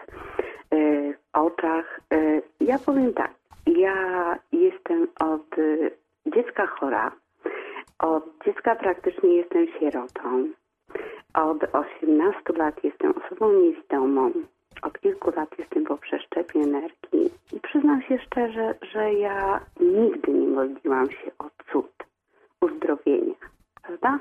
y, oczach. Y, ja powiem tak, ja jestem od y, dziecka chora, od dziecka praktycznie jestem sierotą, od osiemnastu lat jestem osobą niewidomą. Od kilku lat jestem po przeszczepie nerki i przyznam się szczerze, że ja nigdy nie modliłam się o cud uzdrowienia, prawda?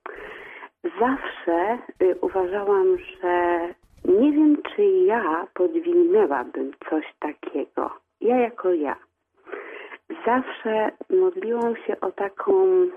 Zawsze y, uważałam, że nie wiem, czy ja podźwignęłabym coś takiego. Ja jako ja. Zawsze modliłam się o taką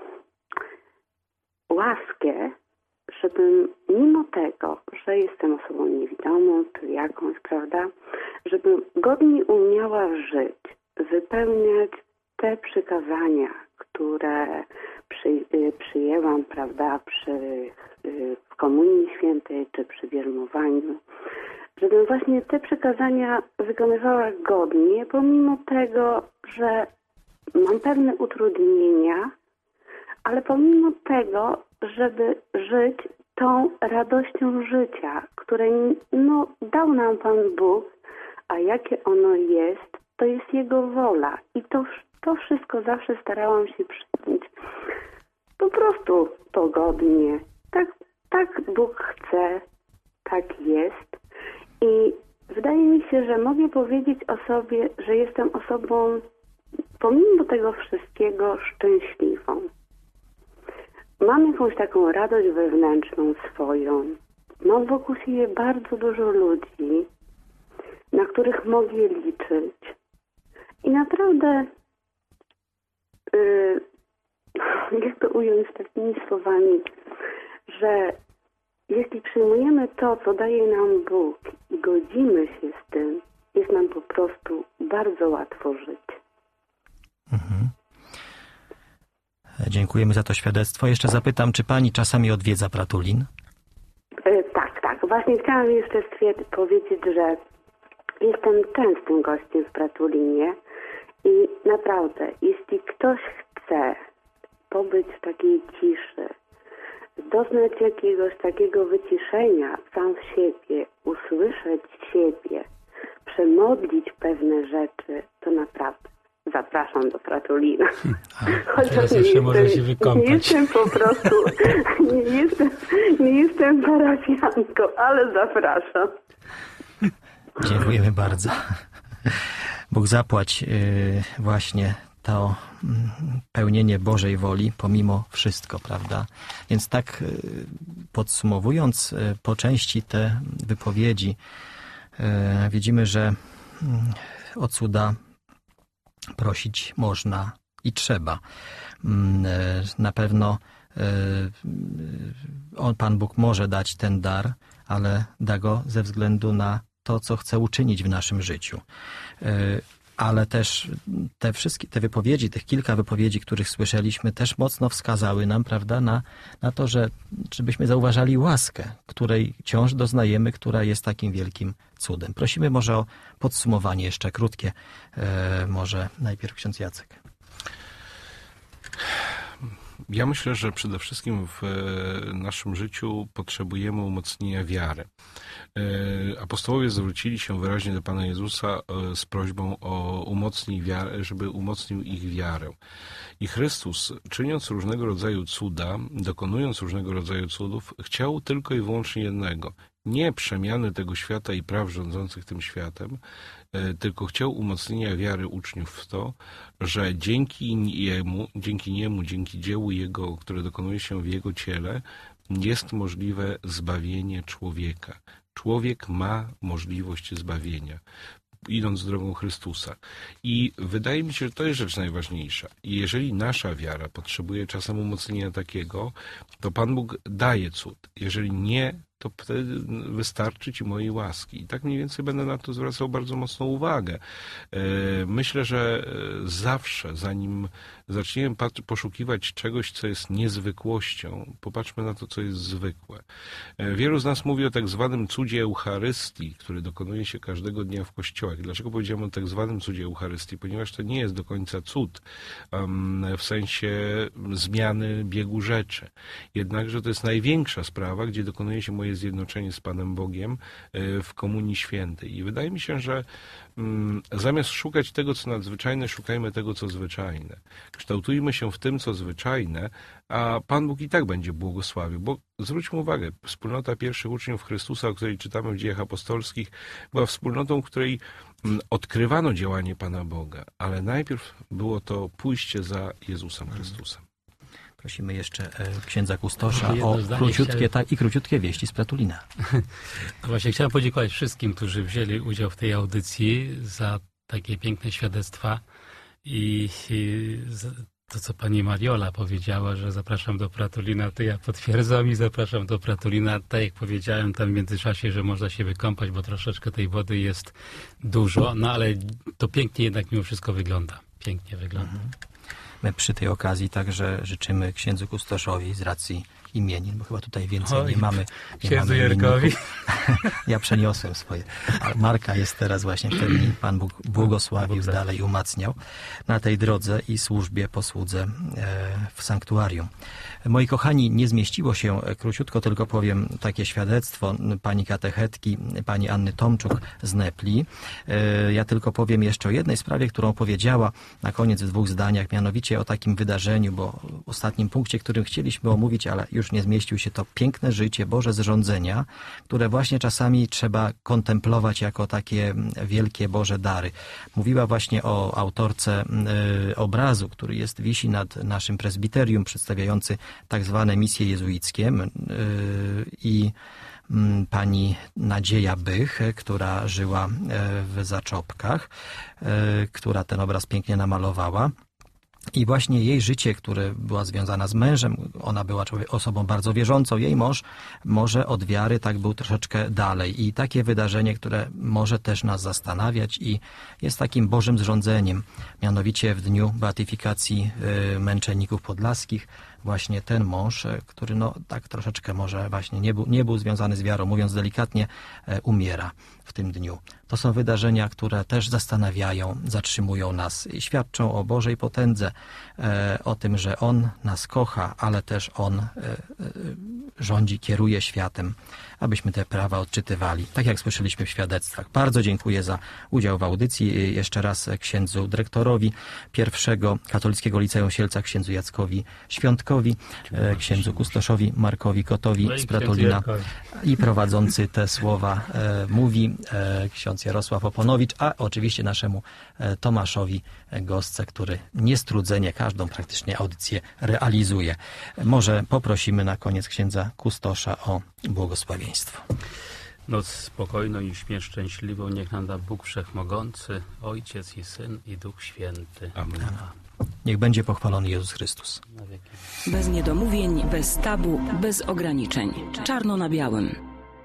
łaskę, żebym mimo tego, że jestem osobą niewidomą, czy jakąś, prawda, żebym godnie umiała żyć, wypełniać te przykazania, które przy, przyjęłam, prawda, przy, w Komunii Świętej, czy przy bierzmowaniu, żebym właśnie te przykazania wykonywała godnie, pomimo tego, że mam pewne utrudnienia, ale pomimo tego, żeby żyć tą radością życia, której no, dał nam Pan Bóg, a jakie ono jest, to jest Jego wola. I to, to wszystko zawsze starałam się przyjąć po prostu pogodnie. Tak, tak Bóg chce, tak jest. I wydaje mi się, że mogę powiedzieć o sobie, że jestem osobą pomimo tego wszystkiego szczęśliwą. mam jakąś taką radość wewnętrzną swoją. Mam wokół siebie bardzo dużo ludzi, na których mogę liczyć. I naprawdę, yy, jak to ująć takimi słowami, że jeśli przyjmujemy to, co daje nam Bóg i godzimy się z tym, jest nam po prostu bardzo łatwo żyć. Mhm. Dziękujemy za to świadectwo. Jeszcze zapytam, czy pani czasami odwiedza Pratulin? Yy, tak, tak. Właśnie chciałam jeszcze stwierd- powiedzieć, że jestem częstym gościem w Pratulinie i naprawdę, jeśli ktoś chce pobyć w takiej ciszy, doznać jakiegoś takiego wyciszenia sam w siebie, usłyszeć siebie, przemodlić pewne rzeczy, to naprawdę zapraszam do Pratulina. Chociaż nie jeszcze może się wykąpać. Nie jestem po prostu, nie jestem, nie jestem parafianką, ale zapraszam. Dziękujemy bardzo. Bóg zapłać właśnie to pełnienie Bożej woli pomimo wszystko, prawda? Więc tak podsumowując po części te wypowiedzi, widzimy, że o cuda prosić można i trzeba. Na pewno on, Pan Bóg może dać ten dar, ale da go ze względu na to, co chce uczynić w naszym życiu. Ale też te wszystkie te wypowiedzi, tych kilka wypowiedzi, których słyszeliśmy, też mocno wskazały nam, prawda, na, na to, że żebyśmy zauważali łaskę, której wciąż doznajemy, która jest takim wielkim cudem. Prosimy może o podsumowanie jeszcze krótkie. E, może najpierw ksiądz Jacek. Ja myślę, że przede wszystkim w naszym życiu potrzebujemy umocnienia wiary. Apostołowie zwrócili się wyraźnie do Pana Jezusa z prośbą o umocnij wiarę, żeby umocnił ich wiarę. I Chrystus, czyniąc różnego rodzaju cuda, dokonując różnego rodzaju cudów, chciał tylko i wyłącznie jednego. Nie przemiany tego świata i praw rządzących tym światem, tylko chciał umocnienia wiary uczniów w to, że dzięki Jemu, dzięki Niemu, dzięki dziełu Jego, które dokonuje się w Jego ciele, jest możliwe zbawienie człowieka. Człowiek ma możliwość zbawienia, idąc drogą Chrystusa. I wydaje mi się, że to jest rzecz najważniejsza. I jeżeli nasza wiara potrzebuje czasem umocnienia takiego, to Pan Bóg daje cud. Jeżeli nie, to wtedy wystarczy Ci mojej łaski. I tak mniej więcej będę na to zwracał bardzo mocną uwagę. Myślę, że zawsze, zanim zaczniemy poszukiwać czegoś, co jest niezwykłością, popatrzmy na to, co jest zwykłe. Wielu z nas mówi o tak zwanym cudzie Eucharystii, który dokonuje się każdego dnia w kościołach. Dlaczego powiedziałem o tak zwanym cudzie Eucharystii? Ponieważ to nie jest do końca cud w sensie zmiany biegu rzeczy. Jednakże to jest największa sprawa, gdzie dokonuje się moje zjednoczenie z Panem Bogiem w Komunii Świętej. I wydaje mi się, że zamiast szukać tego, co nadzwyczajne, szukajmy tego, co zwyczajne. Kształtujmy się w tym, co zwyczajne, a Pan Bóg i tak będzie błogosławił. Bo zwróćmy uwagę, wspólnota pierwszych uczniów Chrystusa, o której czytamy w Dziejach Apostolskich, była wspólnotą, w której odkrywano działanie Pana Boga, ale najpierw było to pójście za Jezusem Chrystusem. Prosimy jeszcze księdza kustosza o króciutkie chciałem... tak, i króciutkie wieści z Pratulina. No właśnie chciałem podziękować wszystkim, którzy wzięli udział w tej audycji za takie piękne świadectwa i, i to, co pani Mariola powiedziała, że zapraszam do Pratulina, to ja potwierdzam i zapraszam do Pratulina. Tak jak powiedziałem tam w międzyczasie, że można się wykąpać, bo troszeczkę tej wody jest dużo, no ale to pięknie jednak mimo wszystko wygląda. Pięknie wygląda. Mhm. My przy tej okazji także życzymy księdzu kustoszowi z racji imienin, bo chyba tutaj więcej Oj, nie mamy. Nie księdzu Jerkowi. Ja przeniosłem swoje. Marka jest teraz właśnie w terminie. Pan Bóg błogosławił, dalej umacniał na tej drodze i służbie, posłudze w sanktuarium. Moi kochani, nie zmieściło się króciutko, tylko powiem takie świadectwo pani katechetki, pani Anny Tomczuk z Nepli. Ja tylko powiem jeszcze o jednej sprawie, którą powiedziała na koniec w dwóch zdaniach, mianowicie o takim wydarzeniu, bo w ostatnim punkcie, którym chcieliśmy omówić, ale już nie zmieścił się, to piękne życie, Boże zrządzenia, które właśnie czasami trzeba kontemplować jako takie wielkie Boże dary. Mówiła właśnie o autorce y, obrazu, który jest, wisi nad naszym prezbiterium, przedstawiający tak zwane misje jezuickie i pani Nadzieja Bych, która żyła w Zaczopkach, która ten obraz pięknie namalowała. I właśnie jej życie, które była związana z mężem, ona była człowiek, osobą bardzo wierzącą, jej mąż może od wiary tak był troszeczkę dalej. I takie wydarzenie, które może też nas zastanawiać i jest takim Bożym zrządzeniem, mianowicie w dniu beatyfikacji męczenników podlaskich, właśnie ten mąż, który no tak troszeczkę może właśnie nie był, nie był związany z wiarą, mówiąc delikatnie, umiera w tym dniu. To są wydarzenia, które też zastanawiają, zatrzymują nas i świadczą o Bożej potędze, o tym, że On nas kocha, ale też On rządzi, kieruje światem, abyśmy te prawa odczytywali, tak jak słyszeliśmy w świadectwach. Bardzo dziękuję za udział w audycji. Jeszcze raz księdzu dyrektorowi pierwszego Katolickiego Liceum Sielca, księdzu Jackowi Świątkowi, księdzu kustoszowi Markowi Kotowi z Pratolina i prowadzący te słowa mówi ksiądz Jarosław Oponowicz, a oczywiście naszemu Tomaszowi Gosce, który niestrudzenie każdą praktycznie audycję realizuje. Może poprosimy na koniec księdza kustosza o błogosławieństwo. Noc spokojną i śmierć szczęśliwą niech nam da Bóg Wszechmogący, Ojciec i Syn i Duch Święty. Amen. Niech będzie pochwalony Jezus Chrystus. Bez niedomówień, bez tabu, bez ograniczeń. Czarno na białym.